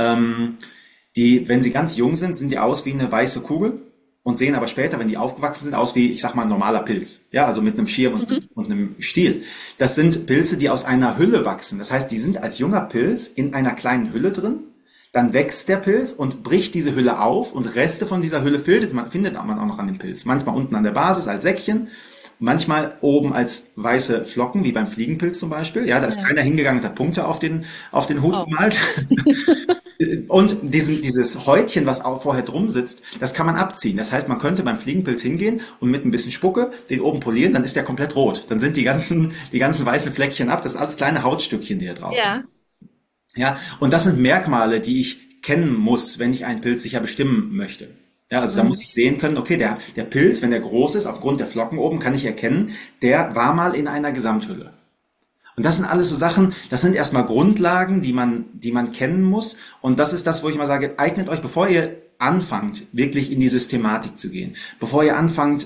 die, wenn sie ganz jung sind, sehen die aus wie eine weiße Kugel und sehen aber später, wenn die aufgewachsen sind, aus wie, ich sag mal, ein normaler Pilz. Ja, also mit einem Schirm und einem Stiel. Das sind Pilze, die aus einer Hülle wachsen. Das heißt, die sind als junger Pilz in einer kleinen Hülle drin. Dann wächst der Pilz und bricht diese Hülle auf und Reste von dieser Hülle findet man auch noch an dem Pilz. Manchmal unten an der Basis als Säckchen, manchmal oben als weiße Flocken, wie beim Fliegenpilz zum Beispiel. Ja, da ist keiner hingegangen und hat Punkte auf den Hut gemalt. Und dieses Häutchen, was auch vorher drum sitzt, das kann man abziehen. Das heißt, man könnte beim Fliegenpilz hingehen und mit ein bisschen Spucke den oben polieren, dann ist der komplett rot. Dann sind die ganzen weißen Fleckchen ab. Das ist alles kleine Hautstückchen, die hier drauf sind. Ja, und das sind Merkmale, die ich kennen muss, wenn ich einen Pilz sicher bestimmen möchte. Ja, also da muss ich sehen können, okay, der Pilz, wenn der groß ist, aufgrund der Flocken oben, kann ich erkennen, der war mal in einer Gesamthülle. Und das sind alles so Sachen, das sind erstmal Grundlagen, die man kennen muss. Und das ist das, wo ich mal sage, eignet euch, bevor ihr anfangt, wirklich in die Systematik zu gehen, bevor ihr anfangt,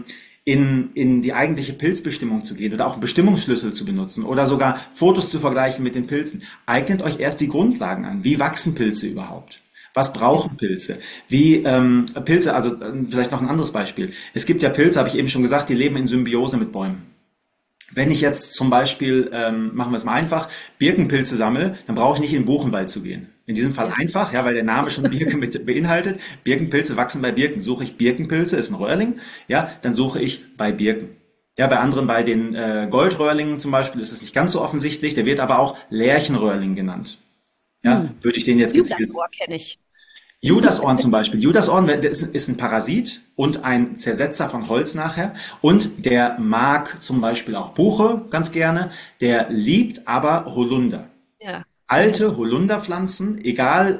in die eigentliche Pilzbestimmung zu gehen oder auch einen Bestimmungsschlüssel zu benutzen oder sogar Fotos zu vergleichen mit den Pilzen, eignet euch erst die Grundlagen an. Wie wachsen Pilze überhaupt? Was brauchen Pilze? Pilze, also vielleicht noch ein anderes Beispiel. Es gibt ja Pilze, habe ich eben schon gesagt, die leben in Symbiose mit Bäumen. Wenn ich jetzt zum Beispiel, machen wir es mal einfach, Birkenpilze sammle, dann brauche ich nicht in den Buchenwald zu gehen. In diesem Fall einfach, ja, weil der Name schon Birke mit beinhaltet. Birkenpilze wachsen bei Birken. Suche ich Birkenpilze, ist ein Röhrling, ja, dann suche ich bei Birken. Ja, bei anderen, bei den Goldröhrlingen zum Beispiel, ist es nicht ganz so offensichtlich. Der wird aber auch Lärchenröhrling genannt. Ja, würde ich den jetzt gezielt. Das Ohr kenne ich. Judasohren zum Beispiel. Judasohren ist ein Parasit und ein Zersetzer von Holz nachher. Und der mag zum Beispiel auch Buche ganz gerne. Der liebt aber Holunder. Ja. Alte Holunderpflanzen, egal,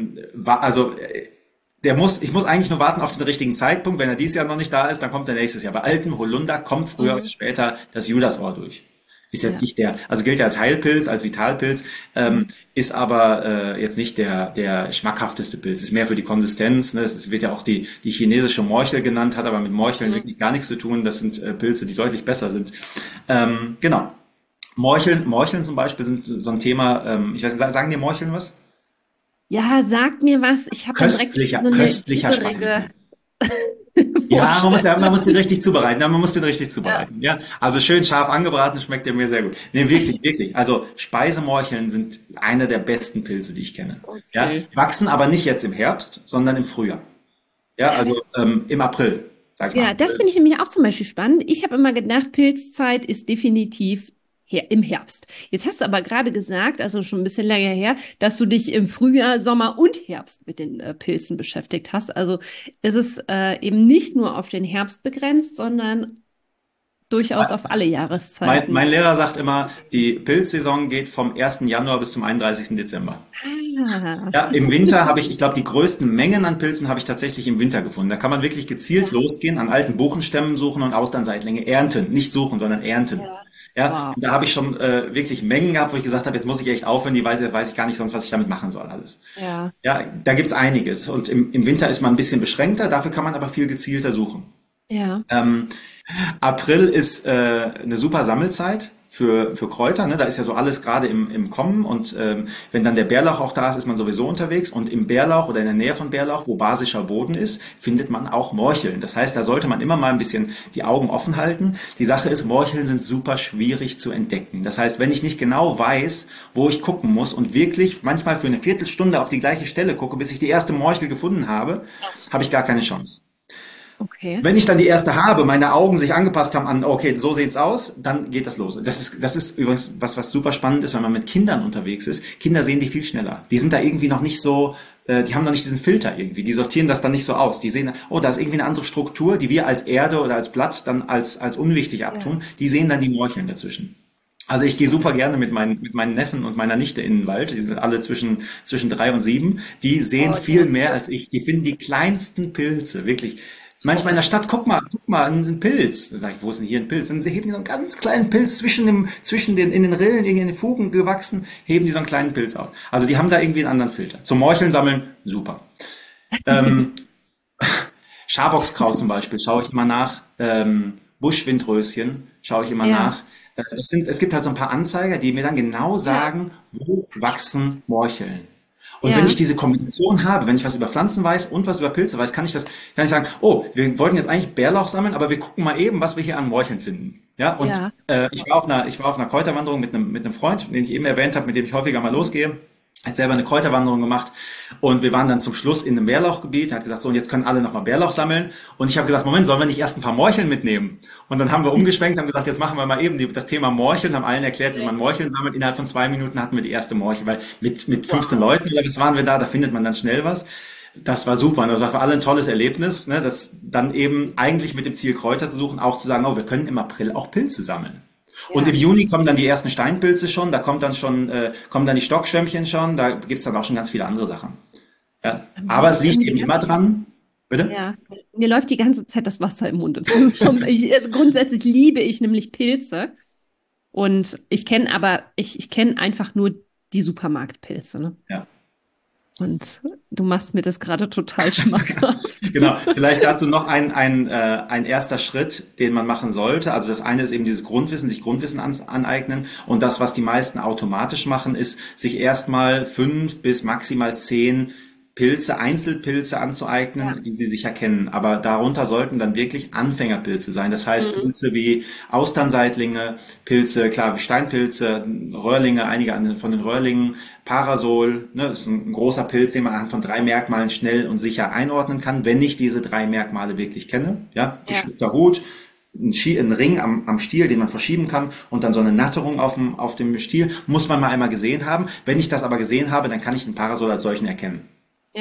ich muss eigentlich nur warten auf den richtigen Zeitpunkt. Wenn er dieses Jahr noch nicht da ist, dann kommt er nächstes Jahr. Bei altem Holunder kommt früher oder später das Judasohr durch. Ist jetzt Ja. nicht also gilt ja als Heilpilz, als Vitalpilz, ist aber jetzt nicht der schmackhafteste Pilz. Ist mehr für die Konsistenz. Ne? Es wird ja auch die chinesische Morchel genannt, hat aber mit Morcheln wirklich gar nichts zu tun. Das sind Pilze, die deutlich besser sind. Genau. Morcheln zum Beispiel sind so ein Thema. Ich weiß nicht, sagen dir Morcheln was? Ja, sag mir was. Ich habe dann direkt so eine Köstlicher übrige Ja, Vorstellung. man muss den richtig zubereiten. Ja, man muss den richtig zubereiten. Ja, also schön scharf angebraten schmeckt der mir sehr gut. Nee, wirklich, wirklich. Also Speisemorcheln sind einer der besten Pilze, die ich kenne. Ja, Okay. wachsen aber nicht jetzt im Herbst, sondern im Frühjahr. Ja, Ja, also im April, sag ich ja, mal. das finde ich nämlich auch zum Beispiel spannend. Ich habe immer gedacht, Pilzzeit ist definitiv im Herbst. Jetzt hast du aber gerade gesagt, also schon ein bisschen länger her, dass du dich im Frühjahr, Sommer und Herbst mit den Pilzen beschäftigt hast. Also ist es eben nicht nur auf den Herbst begrenzt, sondern durchaus auf alle Jahreszeiten. Mein Lehrer sagt immer, die Pilzsaison geht vom 1. Januar bis zum 31. Dezember. Ah, Ja, im Winter habe ich glaube, die größten Mengen an Pilzen habe ich tatsächlich im Winter gefunden. Da kann man wirklich gezielt losgehen, an alten Buchenstämmen suchen und Austernseitlinge ernten. Nicht suchen, sondern ernten. ja. Ja, Wow. und da habe ich schon wirklich Mengen gehabt, wo ich gesagt habe, jetzt muss ich echt aufhören, die weiß ich gar nicht sonst, was ich damit machen soll alles. Ja. Ja, da gibt's einiges. Und im Winter ist man ein bisschen beschränkter, dafür kann man aber viel gezielter suchen. Ja. April ist eine super Sammelzeit für Kräuter, ne? Da ist ja so alles gerade im Kommen und wenn dann der Bärlauch auch da ist, ist man sowieso unterwegs und im Bärlauch oder in der Nähe von Bärlauch, wo basischer Boden ist, findet man auch Morcheln. Das heißt, da sollte man immer mal ein bisschen die Augen offen halten. Die Sache ist, Morcheln sind super schwierig zu entdecken. Das heißt, wenn ich nicht genau weiß, wo ich gucken muss und wirklich manchmal für eine Viertelstunde auf die gleiche Stelle gucke, bis ich die erste Morchel gefunden habe, habe ich gar keine Chance. Okay. Wenn ich dann die erste habe, meine Augen sich angepasst haben an, okay, so sieht's aus, dann geht das los. Das ist übrigens was super spannend ist, wenn man mit Kindern unterwegs ist. Kinder sehen die viel schneller. Die sind da irgendwie noch nicht so, die haben noch nicht diesen Filter irgendwie. Die sortieren das dann nicht so aus. Die sehen, oh, da ist irgendwie eine andere Struktur, die wir als Erde oder als Blatt dann als unwichtig abtun. Die sehen dann die Morcheln dazwischen. Also ich gehe super gerne mit meinen Neffen und meiner Nichte in den Wald. Die sind alle zwischen 3 und 7. Die sehen viel mehr als ich. Die finden die kleinsten Pilze, wirklich. Manchmal in der Stadt, guck mal, ein Pilz. Dann sage ich, wo ist denn hier ein Pilz? Dann heben die so einen ganz kleinen Pilz in den Rillen, irgendwie in den Fugen gewachsen, heben die so einen kleinen Pilz auf. Also die haben da irgendwie einen anderen Filter. Zum Morcheln sammeln, super. Ähm, Schaboxkraut zum Beispiel, schaue ich immer nach. Buschwindröschen schaue ich immer Ja. nach. Es gibt halt so ein paar Anzeiger, die mir dann genau sagen, wo wachsen Morcheln. Und wenn Ja. ich diese Kombination habe, wenn ich was über Pflanzen weiß und was über Pilze weiß, kann ich sagen, oh, wir wollten jetzt eigentlich Bärlauch sammeln, aber wir gucken mal eben, was wir hier an Morcheln finden. Ja, und Ja. ich war auf einer Kräuterwanderung mit einem Freund, den ich eben erwähnt habe, mit dem ich häufiger mal losgehe. Hat selber eine Kräuterwanderung gemacht und wir waren dann zum Schluss in einem Bärlauchgebiet. Er hat gesagt, so, und jetzt können alle nochmal Bärlauch sammeln. Und ich habe gesagt, Moment, sollen wir nicht erst ein paar Morcheln mitnehmen? Und dann haben wir umgeschwenkt, haben gesagt, jetzt machen wir mal eben das Thema Morcheln, haben allen erklärt, wie man Morcheln sammelt. Innerhalb von 2 Minuten hatten wir die erste Morchel, weil mit 15 Leuten oder was waren wir da findet man dann schnell was. Das war super. Und das war für alle ein tolles Erlebnis, ne? Das dann eben eigentlich mit dem Ziel, Kräuter zu suchen, auch zu sagen, oh, wir können im April auch Pilze sammeln. Und im Juni kommen dann die ersten Steinpilze schon, da kommen dann die Stockschwämmchen schon, da gibt's dann auch schon ganz viele andere Sachen. Ja. Aber es liegt eben immer dran. Bitte? Ja, mir läuft die ganze Zeit das Wasser im Mund zusammen. Grundsätzlich liebe ich nämlich Pilze und ich kenne einfach nur die Supermarktpilze, ne? Ja. Und du machst mir das gerade total schmackhaft. Genau, vielleicht dazu noch ein erster Schritt, den man machen sollte. Also das eine ist eben dieses Grundwissen, sich Grundwissen aneignen. Und das, was die meisten automatisch machen, ist, sich erstmal 5 bis maximal 10 Einzelpilze anzueignen, die sie sicher kennen. Aber darunter sollten dann wirklich Anfängerpilze sein. Das heißt, Pilze wie Austernseitlinge, Pilze, klar, wie Steinpilze, Röhrlinge, von den Röhrlingen, Parasol, ne, das ist ein großer Pilz, den man anhand von 3 Merkmalen schnell und sicher einordnen kann, wenn ich diese 3 Merkmale wirklich kenne. Ja, geschnittter Hut, ein Ring am Stiel, den man verschieben kann und dann so eine Natterung auf dem Stiel, muss man mal einmal gesehen haben. Wenn ich das aber gesehen habe, dann kann ich den Parasol als solchen erkennen. Ja,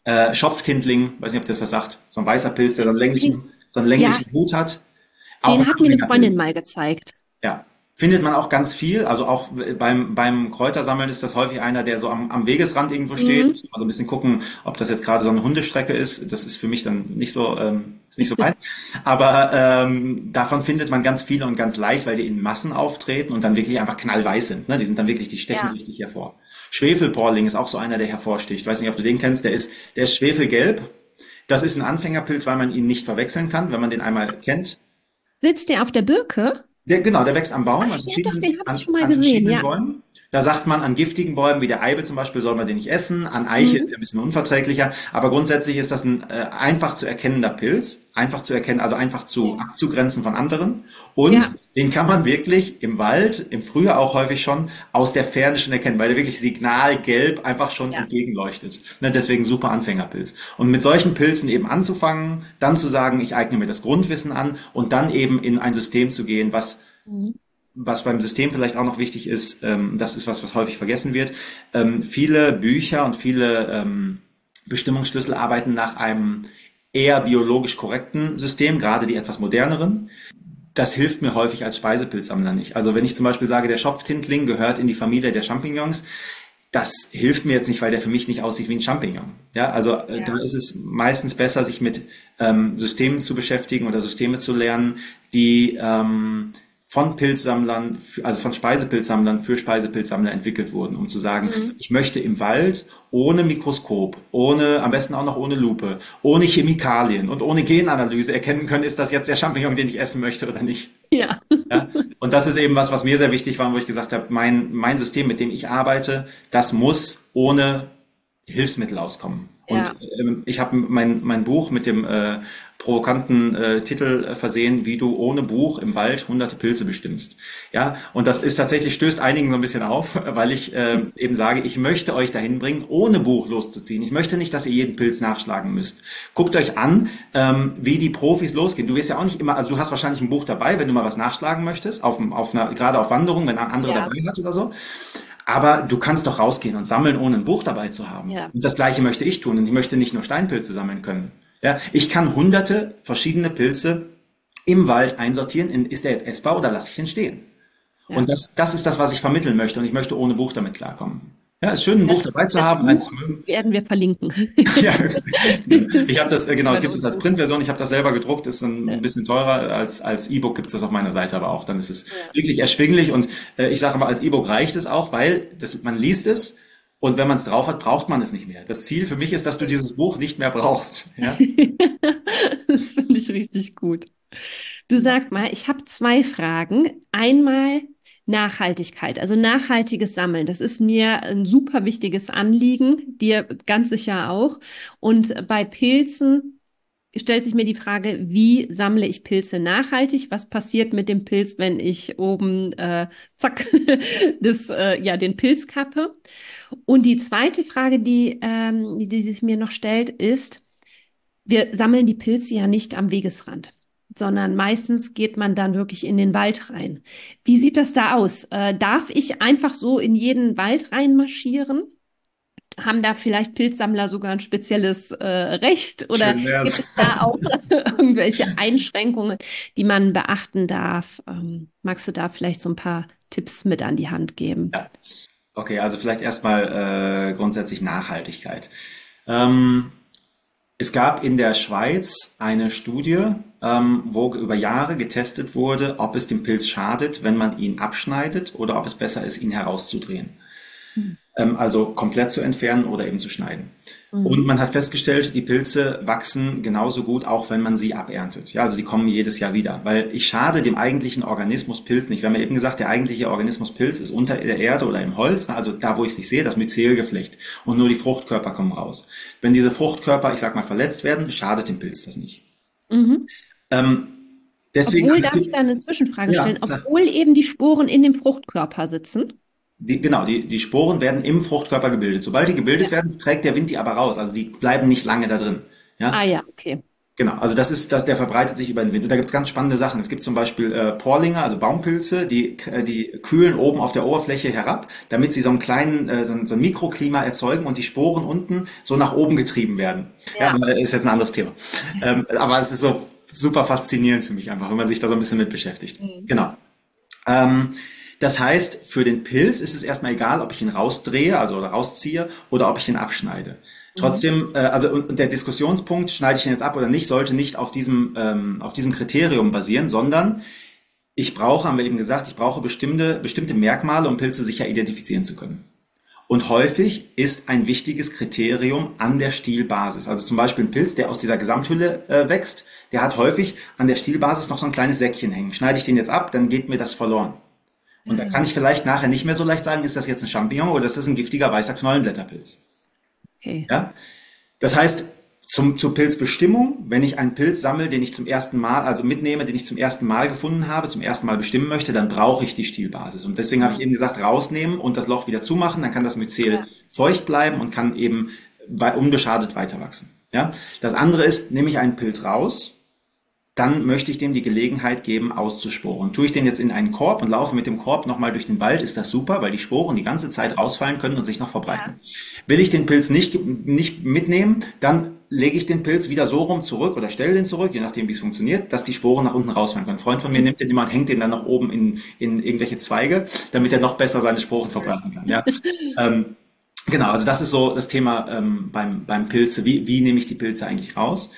Schopftintling, weiß nicht, ob das was sagt, so ein weißer Pilz, der so einen Ja, länglichen Hut hat. Auch den ein hat mir eine Anfängerpilz. Freundin mal gezeigt. Ja. Findet man auch ganz viel. Also auch beim Kräutersammeln ist das häufig einer, der so am Wegesrand irgendwo steht. Mhm. Muss man so ein bisschen gucken, ob das jetzt gerade so eine Hundestrecke ist. Das ist für mich dann ist nicht so meins. Aber davon findet man ganz viele und ganz leicht, weil die in Massen auftreten und dann wirklich einfach knallweiß sind. Ne? Die sind dann wirklich, die stechen Ja. richtig hervor. Schwefelporling ist auch so einer, der hervorsticht. Ich weiß nicht, ob du den kennst. Der ist schwefelgelb. Das ist ein Anfängerpilz, weil man ihn nicht verwechseln kann, wenn man den einmal kennt. Sitzt der auf der Birke? Genau, der wächst am Baum, Ach ja, doch, den habe ich schon mal an gesehen, verschiedenen ja. Bäumen. Da sagt man, an giftigen Bäumen wie der Eibe zum Beispiel soll man den nicht essen. An Eiche ist Mhm. der ein bisschen unverträglicher. Aber grundsätzlich ist das ein einfach zu erkennender Pilz. Einfach zu erkennen, also einfach zu abzugrenzen von anderen. Und Ja, den kann man wirklich im Wald, im Frühjahr auch häufig schon, aus der Ferne schon erkennen, weil der wirklich signalgelb einfach schon ja. entgegenleuchtet. Ne, deswegen super Anfängerpilz. Und mit solchen Pilzen eben anzufangen, dann zu sagen, ich eigne mir das Grundwissen an und dann eben in ein System zu gehen, Mhm. was beim System vielleicht auch noch wichtig ist, das ist was häufig vergessen wird. Viele Bücher und viele Bestimmungsschlüssel arbeiten nach einem eher biologisch korrekten System, gerade die etwas moderneren. Das hilft mir häufig als Speisepilzsammler nicht. Also wenn ich zum Beispiel sage, der Schopftintling gehört in die Familie der Champignons, das hilft mir jetzt nicht, weil der für mich nicht aussieht wie ein Champignon. Ja, also da Ja. ist es meistens besser, sich mit Systemen zu beschäftigen oder Systeme zu lernen, die von Pilzsammlern, also von Speisepilzsammlern für Speisepilzsammler entwickelt wurden, um zu sagen, Mhm. ich möchte im Wald ohne Mikroskop, am besten auch noch ohne Lupe, ohne Chemikalien und ohne Genanalyse erkennen können, ist das jetzt der Champignon, den ich essen möchte oder nicht. Ja. Ja? Und das ist eben was mir sehr wichtig war, wo ich gesagt habe, mein System, mit dem ich arbeite, das muss ohne Hilfsmittel auskommen. Und Ja. ich habe mein Buch mit dem provokanten Titel versehen, wie du ohne Buch im Wald hunderte Pilze bestimmst. Ja, und das ist tatsächlich, stößt einigen so ein bisschen auf, weil ich eben sage, ich möchte euch dahin bringen, ohne Buch loszuziehen. Ich möchte nicht, dass ihr jeden Pilz nachschlagen müsst. Guckt euch an, wie die Profis losgehen. Du wirst ja auch nicht immer, also du hast wahrscheinlich ein Buch dabei, wenn du mal was nachschlagen möchtest, gerade auf Wanderung, wenn ein anderer Ja. dabei hat oder so. Aber du kannst doch rausgehen und sammeln, ohne ein Buch dabei zu haben. Ja. Und das Gleiche möchte ich tun. Und ich möchte nicht nur Steinpilze sammeln können. Ja, ich kann hunderte verschiedene Pilze im Wald einsortieren. Ist der jetzt essbar oder lasse ich ihn stehen? Und Ja. das ist das, was ich vermitteln möchte. Und ich möchte ohne Buch damit klarkommen. Ja, ist schön, ein Buch Das, dabei zu das haben, eins Buch zu mögen. werden wir verlinken. Ja, ich habe das, genau, es Bei gibt es uns. als Printversion, ich habe das selber gedruckt, ist Ja. ein bisschen teurer, als E-Book gibt es das auf meiner Seite aber auch, dann ist es Ja. wirklich erschwinglich und ich sage mal, als E-Book reicht es auch, weil man liest es und wenn man es drauf hat, braucht man es nicht mehr. Das Ziel für mich ist, dass du dieses Buch nicht mehr brauchst. Ja? Das finde ich richtig gut. Du sag mal, ich habe zwei Fragen. Einmal Nachhaltigkeit, also nachhaltiges Sammeln. Das ist mir ein super wichtiges Anliegen, dir ganz sicher auch. Und bei Pilzen stellt sich mir die Frage, wie sammle ich Pilze nachhaltig? Was passiert mit dem Pilz, wenn ich oben, zack, den Pilz kappe? Und die zweite Frage, die sich mir noch stellt, ist, wir sammeln die Pilze ja nicht am Wegesrand, sondern meistens geht man dann wirklich in den Wald rein. Wie sieht das da aus? Darf ich einfach so in jeden Wald reinmarschieren? Haben da vielleicht Pilzsammler sogar ein spezielles Recht? Oder Schön gibt wär's. es da auch irgendwelche Einschränkungen, die man beachten darf? Magst du da vielleicht so ein paar Tipps mit an die Hand geben? Ja. Okay, also vielleicht erstmal grundsätzlich Nachhaltigkeit. Ähm, Es gab in der Schweiz eine Studie, wo über Jahre getestet wurde, ob es dem Pilz schadet, wenn man ihn abschneidet oder ob es besser ist, ihn herauszudrehen. Also komplett zu entfernen oder eben zu schneiden. Und Mhm. man hat festgestellt, die Pilze wachsen genauso gut, auch wenn man sie aberntet. Ja, also die kommen jedes Jahr wieder, weil ich schade dem eigentlichen Organismus Pilz nicht. Wir haben ja eben gesagt, der eigentliche Organismus Pilz ist unter der Erde oder im Holz, also da, wo ich es nicht sehe, das Myzelgeflecht. Und nur die Fruchtkörper kommen raus. Wenn diese Fruchtkörper, ich sag mal, verletzt werden, schadet dem Pilz das nicht. Mhm. Ähm, deswegen, Obwohl, es darf ich gibt, da eine Zwischenfrage ja, stellen, klar. obwohl eben die Sporen in dem Fruchtkörper sitzen? Genau, die Sporen werden im Fruchtkörper gebildet. Sobald die gebildet Ja. werden, trägt der Wind die aber raus. Also die bleiben nicht lange da drin. Ja? Ah ja, okay. Genau, also der verbreitet sich über den Wind. Und da gibt's ganz spannende Sachen. Es gibt zum Beispiel Porlinger, also Baumpilze, die kühlen oben auf der Oberfläche herab, damit sie so einen kleinen, so ein Mikroklima erzeugen und die Sporen unten so nach oben getrieben werden. Ja, aber ist jetzt ein anderes Thema. Aber es ist so super faszinierend für mich einfach, wenn man sich da so ein bisschen mit beschäftigt. Genau. Das heißt, für den Pilz ist es erstmal egal, ob ich ihn rausdrehe, also oder rausziehe, oder ob ich ihn abschneide. Trotzdem, und der Diskussionspunkt, schneide ich ihn jetzt ab oder nicht, sollte nicht auf diesem Kriterium basieren, sondern haben wir eben gesagt, ich brauche bestimmte Merkmale, um Pilze sicher identifizieren zu können. Und häufig ist ein wichtiges Kriterium an der Stielbasis. Also zum Beispiel ein Pilz, der aus dieser Gesamthülle wächst, der hat häufig an der Stielbasis noch so ein kleines Säckchen hängen. Schneide ich den jetzt ab, dann geht mir das verloren. Und dann kann ich vielleicht nachher nicht mehr so leicht sagen, ist das jetzt ein Champignon oder ist das ein giftiger weißer Knollenblätterpilz. Okay. Ja? Das heißt, zur Pilzbestimmung, wenn ich einen Pilz sammle, den ich zum ersten Mal, also mitnehme, den ich zum ersten Mal gefunden habe, zum ersten Mal bestimmen möchte, dann brauche ich die Stielbasis. Und deswegen habe ich eben gesagt, rausnehmen und das Loch wieder zumachen, dann kann das Myzel feucht bleiben und kann eben unbeschadet weiter wachsen. Ja? Das andere ist, nehme ich einen Pilz raus, dann möchte ich dem die Gelegenheit geben, auszusporen. Tue ich den jetzt in einen Korb und laufe mit dem Korb nochmal durch den Wald, ist das super, weil die Sporen die ganze Zeit rausfallen können und sich noch verbreiten. Will ich den Pilz nicht mitnehmen, dann lege ich den Pilz wieder so rum zurück oder stelle den zurück, je nachdem, wie es funktioniert, dass die Sporen nach unten rausfallen können. Ein Freund von mir nimmt den immer und hängt den dann nach oben in irgendwelche Zweige, damit er noch besser seine Sporen verbreiten kann. Ja? Genau, also das ist so das Thema beim Pilze. Wie nehme ich die Pilze eigentlich raus?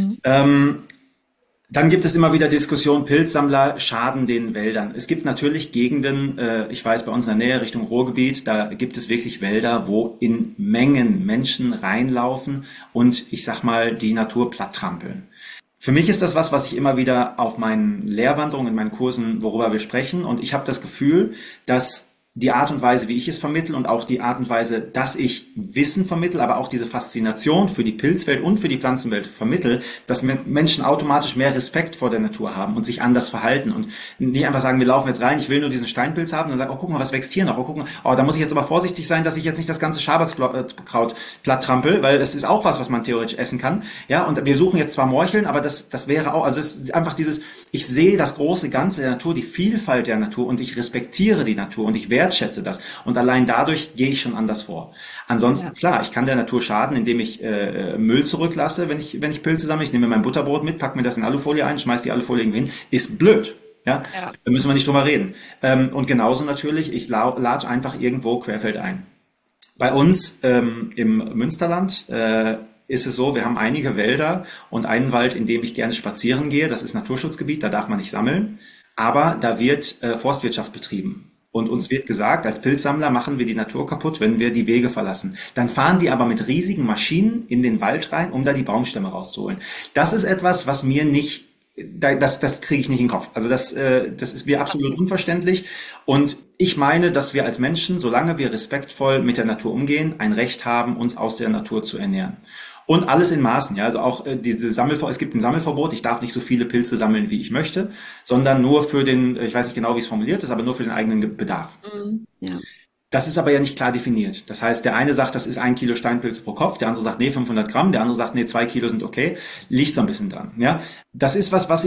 Dann gibt es immer wieder Diskussionen, Pilzsammler schaden den Wäldern. Es gibt natürlich Gegenden, ich weiß, bei uns in der Nähe Richtung Ruhrgebiet, da gibt es wirklich Wälder, wo in Mengen Menschen reinlaufen und ich sag mal, die Natur platt trampeln. Für mich ist das was ich immer wieder auf meinen Lehrwanderungen, in meinen Kursen, worüber wir sprechen, und ich habe das Gefühl, dass die Art und Weise, wie ich es vermittle und auch die Art und Weise, dass ich Wissen vermittle, aber auch diese Faszination für die Pilzwelt und für die Pflanzenwelt vermittle, dass Menschen automatisch mehr Respekt vor der Natur haben und sich anders verhalten und nicht einfach sagen, wir laufen jetzt rein, ich will nur diesen Steinpilz haben und dann sagen, oh, guck mal, was wächst hier noch, oh, guck mal, oh, da muss ich jetzt aber vorsichtig sein, dass ich jetzt nicht das ganze Schaberkraut platt trampel, weil das ist auch was man theoretisch essen kann, ja, und wir suchen jetzt zwar Morcheln, aber das wäre auch, also es ist einfach ich sehe das große Ganze der Natur, die Vielfalt der Natur und ich respektiere die Natur und ich wertschätze das. Und allein dadurch gehe ich schon anders vor. Ansonsten, klar, ich kann der Natur schaden, indem ich Müll zurücklasse, wenn ich Pilze sammle. Ich nehme mein Butterbrot mit, packe mir das in Alufolie ein, schmeiß die Alufolie irgendwie hin. Ist blöd. Ja? Da müssen wir nicht drüber reden. Und genauso natürlich, ich latsch einfach irgendwo querfeldein. Bei uns im Münsterland ist es so, wir haben einige Wälder und einen Wald, in dem ich gerne spazieren gehe. Das ist Naturschutzgebiet, da darf man nicht sammeln. Aber da wird Forstwirtschaft betrieben. Und uns wird gesagt, als Pilzsammler machen wir die Natur kaputt, wenn wir die Wege verlassen. Dann fahren die aber mit riesigen Maschinen in den Wald rein, um da die Baumstämme rauszuholen. Das ist etwas, was mir nicht, das kriege ich nicht in den Kopf. Also das ist mir absolut unverständlich. Und ich meine, dass wir als Menschen, solange wir respektvoll mit der Natur umgehen, ein Recht haben, uns aus der Natur zu ernähren. Und alles in Maßen, ja, also auch es gibt ein Sammelverbot, ich darf nicht so viele Pilze sammeln, wie ich möchte, sondern nur für ich weiß nicht genau, wie es formuliert ist, aber nur für den eigenen Bedarf. Ja. Das ist aber ja nicht klar definiert. Das heißt, der eine sagt, das ist 1 Kilo Steinpilze pro Kopf, der andere sagt, nee, 500 Gramm, der andere sagt, nee, 2 Kilo sind okay. Liegt so ein bisschen dran, ja. Das ist was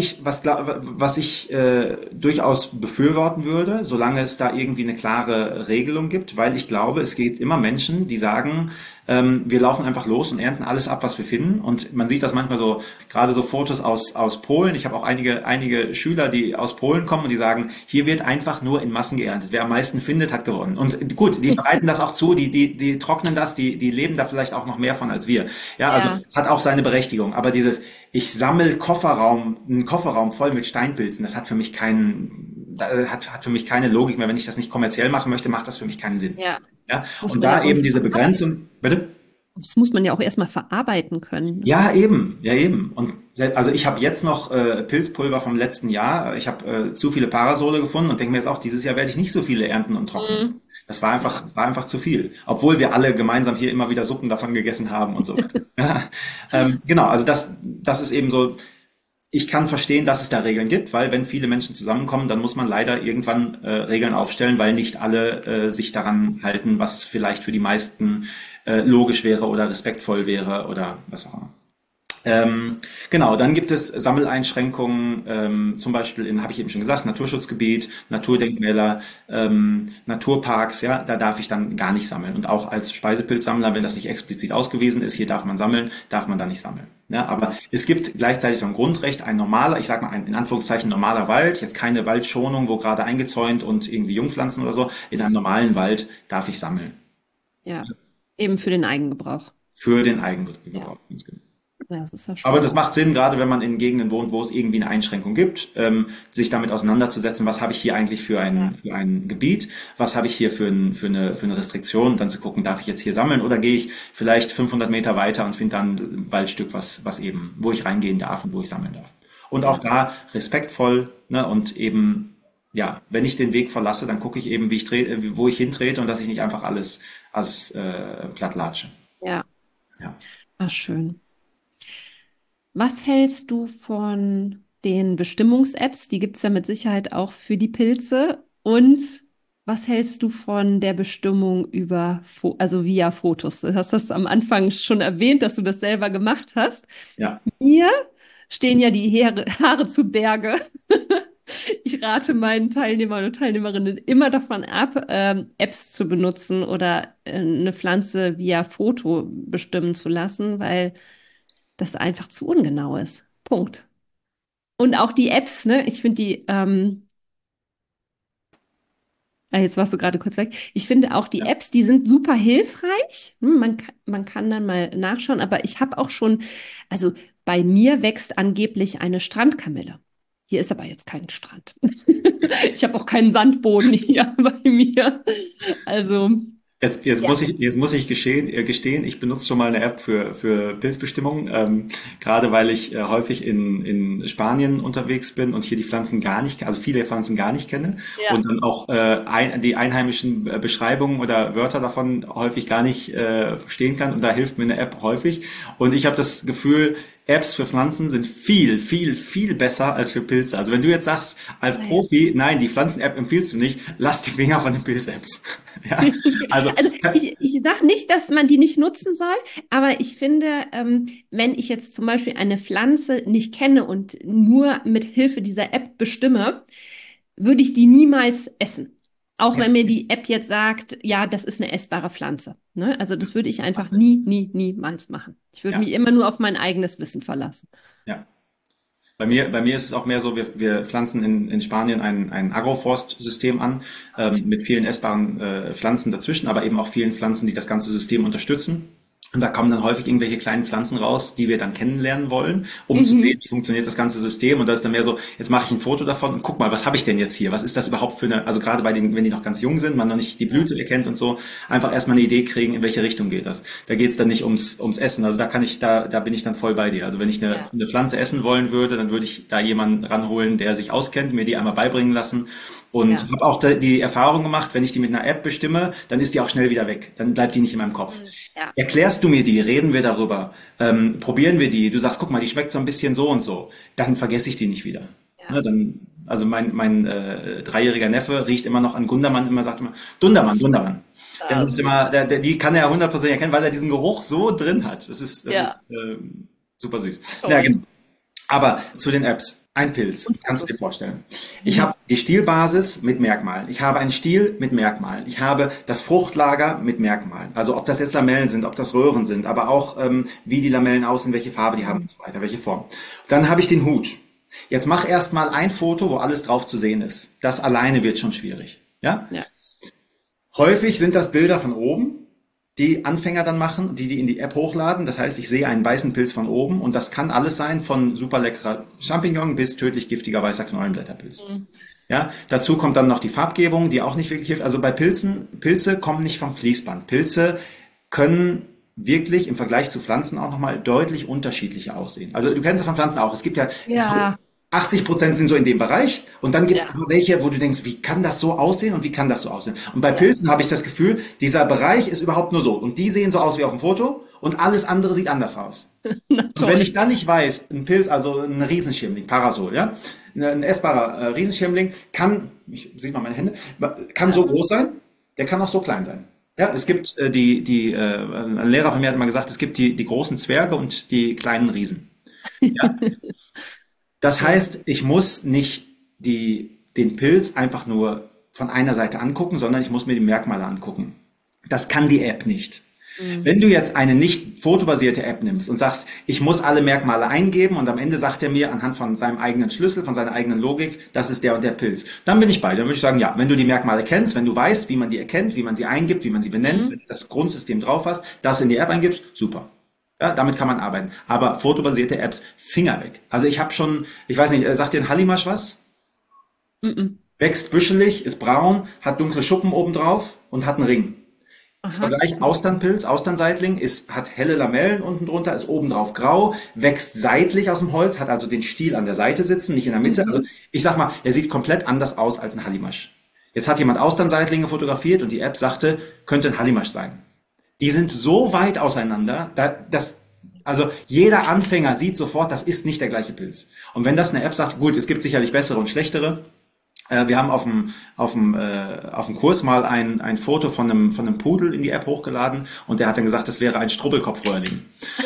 ich durchaus befürworten würde, solange es da irgendwie eine klare Regelung gibt, weil ich glaube, es gibt immer Menschen, die sagen, wir laufen einfach los und ernten alles ab, was wir finden. Und man sieht das manchmal so, gerade so Fotos aus Polen. Ich habe auch einige Schüler, die aus Polen kommen und die sagen, hier wird einfach nur in Massen geerntet. Wer am meisten findet, hat gewonnen. Und gut, die bereiten das auch zu, die trocknen das, die leben da vielleicht auch noch mehr von als wir. Ja, also hat auch seine Berechtigung. Aber ich sammle einen Kofferraum voll mit Steinpilzen, das hat für mich hat für mich keine Logik mehr. Wenn ich das nicht kommerziell machen möchte, macht das für mich keinen Sinn. Ja. Und da eben diese Begrenzung, bitte? Das muss man ja auch erstmal verarbeiten können. Ja, eben. Und also ich habe jetzt noch Pilzpulver vom letzten Jahr. Ich habe zu viele Parasole gefunden und denke mir jetzt auch, dieses Jahr werde ich nicht so viele ernten und trocknen. Das war einfach zu viel. Obwohl wir alle gemeinsam hier immer wieder Suppen davon gegessen haben und so weiter. Genau, also das ist eben so. Ich kann verstehen, dass es da Regeln gibt, weil wenn viele Menschen zusammenkommen, dann muss man leider irgendwann Regeln aufstellen, weil nicht alle sich daran halten, was vielleicht für die meisten logisch wäre oder respektvoll wäre oder was auch immer. Genau, dann gibt es Sammeleinschränkungen, zum Beispiel habe ich eben schon gesagt, Naturschutzgebiet, Naturdenkmäler, Naturparks, ja, da darf ich dann gar nicht sammeln. Und auch als Speisepilzsammler, wenn das nicht explizit ausgewiesen ist, hier darf man sammeln, darf man da nicht sammeln. Ja, aber es gibt gleichzeitig so ein Grundrecht, ein normaler, ich sag mal ein in Anführungszeichen normaler Wald, jetzt keine Waldschonung, wo gerade eingezäunt und irgendwie Jungpflanzen oder so, in einem normalen Wald darf ich sammeln. Ja, eben für den Eigengebrauch. Für den Ja, Eigengebrauch. Ganz genau. ja, das ist ja Aber schön. das macht Sinn, gerade wenn man in Gegenden wohnt, wo es irgendwie eine Einschränkung gibt, sich damit auseinanderzusetzen, was habe ich hier eigentlich Ja, für ein Gebiet, was habe ich hier für eine Restriktion, dann zu gucken, darf ich jetzt hier sammeln oder gehe ich vielleicht 500 Meter weiter und finde dann ein Waldstück, was eben, wo ich reingehen darf und wo ich sammeln darf. Und auch ja, da respektvoll, ne, und eben, ja, wenn ich den Weg verlasse, dann gucke ich eben, wo ich hintrete und dass ich nicht einfach alles platt latsche. ja. Ja. Ach, schön. Was hältst du von den Bestimmungs-Apps? Die gibt es ja mit Sicherheit auch für die Pilze. Und was hältst du von der Bestimmung also via Fotos? Du hast das am Anfang schon erwähnt, dass du das selber gemacht hast. Ja. Mir stehen ja die Haare zu Berge. Ich rate meinen Teilnehmern und Teilnehmerinnen immer davon ab, Apps zu benutzen oder eine Pflanze via Foto bestimmen zu lassen, weil das einfach zu ungenau ist. Punkt. Und auch die Apps, ne? Ich finde jetzt warst du gerade kurz weg. Ich finde auch die Ja. Apps, die sind super hilfreich. Man kann dann mal nachschauen, aber ich habe auch schon, also bei mir wächst angeblich eine Strandkamille. Hier ist aber jetzt kein Strand. Ich habe auch keinen Sandboden hier bei mir. Also, ja. Jetzt muss ich gestehen, ich benutze schon mal eine App für Pilzbestimmung, gerade weil ich häufig in Spanien unterwegs bin und hier die Pflanzen gar nicht, also viele Pflanzen gar nicht kenne Ja. und dann auch die einheimischen Beschreibungen oder Wörter davon häufig gar nicht verstehen kann und da hilft mir eine App häufig. Und ich habe das Gefühl, Apps für Pflanzen sind viel besser als für Pilze. Also wenn du jetzt sagst, als Profi, nein, die Pflanzen-App empfiehlst du nicht, lass die Finger von den Pilz-Apps. Ja, also, Also ich sage nicht, dass man die nicht nutzen soll, aber ich finde, wenn ich jetzt zum Beispiel eine Pflanze nicht kenne und nur mit Hilfe dieser App bestimme, würde ich die niemals essen. Auch ja, wenn mir die App jetzt sagt, ja, das ist eine essbare Pflanze. Ne? Also das würde ich macht einfach Sinn. niemals machen. Ich würde Ja, mich immer nur auf mein eigenes Wissen verlassen. ja. Bei mir ist es auch mehr so, wir pflanzen in Spanien ein Agroforstsystem an, mit vielen essbaren Pflanzen dazwischen, aber eben auch vielen Pflanzen, die das ganze System unterstützen. Und da kommen dann häufig irgendwelche kleinen Pflanzen raus, die wir dann kennenlernen wollen, um zu sehen, Mhm. wie funktioniert das ganze System. Und da ist dann mehr so, jetzt mache ich ein Foto davon und guck mal, was habe ich denn jetzt hier? Was ist das überhaupt für eine, also gerade bei den, wenn die noch ganz jung sind, man noch nicht die Blüte erkennt und so, einfach erstmal eine Idee kriegen, in welche Richtung geht das. Da geht es dann nicht ums Essen. Also da bin ich dann voll bei dir. Also wenn ich Ja, eine Pflanze essen wollen würde, dann würde ich da jemanden ranholen, der sich auskennt, mir die einmal beibringen lassen. Und ja. habe auch die Erfahrung gemacht, wenn ich die mit einer App bestimme, dann ist die auch schnell wieder weg. Dann bleibt die nicht in meinem Kopf. Ja. Erklärst du mir die, reden wir darüber, probieren wir die, du sagst, guck mal, die schmeckt so ein bisschen so und so, dann vergesse ich die nicht wieder. Ja. Ne, also mein dreijähriger Neffe riecht immer noch an Gundermann, immer sagt immer, Dundermann, Dundermann. Der Ah, sagt immer, süß. die kann er 100% erkennen, weil er diesen Geruch so drin hat. Das Ja, ist super süß. Ja, toll. genau. Aber zu den Apps. Ein Pilz, Und kannst du dir Fotos. vorstellen. Ich Mhm. habe die Stielbasis mit Merkmalen. Ich habe einen Stiel mit Merkmalen. Ich habe das Fruchtlager mit Merkmalen. Also ob das jetzt Lamellen sind, ob das Röhren sind, aber auch wie die Lamellen aussehen, welche Farbe die haben und so weiter, welche Form. Dann habe ich den Hut. Jetzt mach erst mal ein Foto, wo alles drauf zu sehen ist. Das alleine wird schon schwierig. Ja? Ja. Häufig sind das Bilder von oben, die Anfänger dann machen, die in die App hochladen. Das heißt, ich sehe einen weißen Pilz von oben und das kann alles sein, von super leckerer Champignon bis tödlich giftiger weißer Knollenblätterpilz. Mhm. Ja, dazu kommt dann noch die Farbgebung, die auch nicht wirklich hilft. Also bei Pilze kommen nicht vom Fließband. Pilze können wirklich im Vergleich zu Pflanzen auch nochmal deutlich unterschiedlicher aussehen. Also du kennst es von Pflanzen auch. Es gibt ja so Ja, 80% sind so in dem Bereich und dann gibt es ja, aber welche, wo du denkst, wie kann das so aussehen und wie kann das so aussehen? Und bei ja. Pilzen habe ich das Gefühl, dieser Bereich ist überhaupt nur so und die sehen so aus wie auf dem Foto und alles andere sieht anders aus. Na Und wenn toll. ich dann nicht weiß, ein Pilz, also ein Riesenschirmling, Parasol, ja, ein essbarer Riesenschirmling sieht man meine Hände, kann Ja. so groß sein, der kann auch so klein sein. Ja, es gibt ein Lehrer von mir hat immer gesagt, es gibt die großen Zwerge und die kleinen Riesen. Ja? Das heißt, ich muss nicht den Pilz einfach nur von einer Seite angucken, sondern ich muss mir die Merkmale angucken. Das kann die App nicht. Mhm. Wenn du jetzt eine nicht fotobasierte App nimmst und sagst, ich muss alle Merkmale eingeben und am Ende sagt er mir anhand von seinem eigenen Schlüssel, von seiner eigenen Logik, das ist der und der Pilz, dann bin ich bei dir. Dann würde ich sagen, ja, wenn du die Merkmale kennst, wenn du weißt, wie man die erkennt, wie man sie eingibt, wie man sie benennt, wenn du das Grundsystem drauf hast, das in die App eingibst, super. Ja, damit kann man arbeiten. Aber fotobasierte Apps, Finger weg. Also ich habe schon, ich weiß nicht, sagt dir ein Hallimasch was? Mhm. Wächst büschelig, ist braun, hat dunkle Schuppen oben drauf und hat einen Ring. Aha. Vergleich Austernpilz, Austernseitling hat helle Lamellen unten drunter, ist oben drauf grau, wächst seitlich aus dem Holz, hat also den Stiel an der Seite sitzen, nicht in der Mitte. Also Mhm. ich sag mal, er sieht komplett anders aus als ein Hallimasch. Jetzt hat jemand Austernseitlinge fotografiert und die App sagte, könnte ein Hallimasch sein. Die sind so weit auseinander, also jeder Anfänger sieht sofort, das ist nicht der gleiche Pilz. Und wenn das eine App sagt, gut, es gibt sicherlich bessere und schlechtere. Wir haben auf dem Kurs mal ein Foto von einem Pudel in die App hochgeladen und der hat dann gesagt, das wäre ein Strubbelkopfröhrling.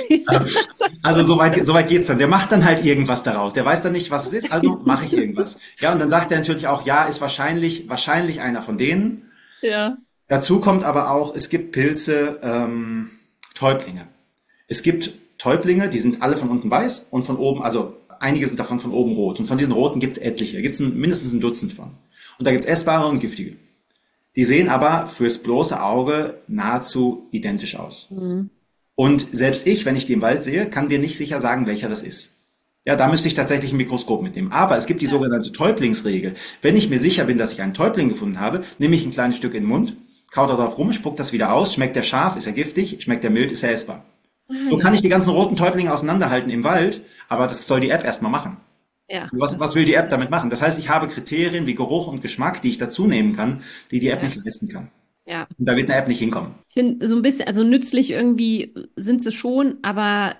Also soweit geht's dann. Der macht dann halt irgendwas daraus. Der weiß dann nicht, was es ist, also mache ich irgendwas. Ja, und dann sagt er natürlich auch, ja, ist wahrscheinlich einer von denen. Ja. Dazu kommt aber auch, es gibt Pilze, Täublinge. Es gibt Täublinge, die sind alle von unten weiß und von oben, also einige sind davon von oben rot. Und von diesen roten gibt es etliche, gibt es mindestens ein Dutzend von. Und da gibt es essbare und giftige. Die sehen aber fürs bloße Auge nahezu identisch aus. Mhm. Und selbst ich, wenn ich die im Wald sehe, kann dir nicht sicher sagen, welcher das ist. Ja, da müsste ich tatsächlich ein Mikroskop mitnehmen. Aber es gibt die sogenannte Täublingsregel. Wenn ich mir sicher bin, dass ich einen Täubling gefunden habe, nehme ich ein kleines Stück in den Mund, kaut da drauf rum, spuckt das wieder aus, schmeckt der scharf, ist er giftig, schmeckt der mild, ist er essbar. Ah, So ja. kann ich die ganzen roten Täublinge auseinanderhalten im Wald, aber das soll die App erstmal machen. Ja, Was will die App damit machen? Das heißt, ich habe Kriterien wie Geruch und Geschmack, die ich dazu nehmen kann, die App ja, nicht leisten kann. ja. Und da wird eine App nicht hinkommen. Ich finde so ein bisschen, also nützlich irgendwie sind sie schon, aber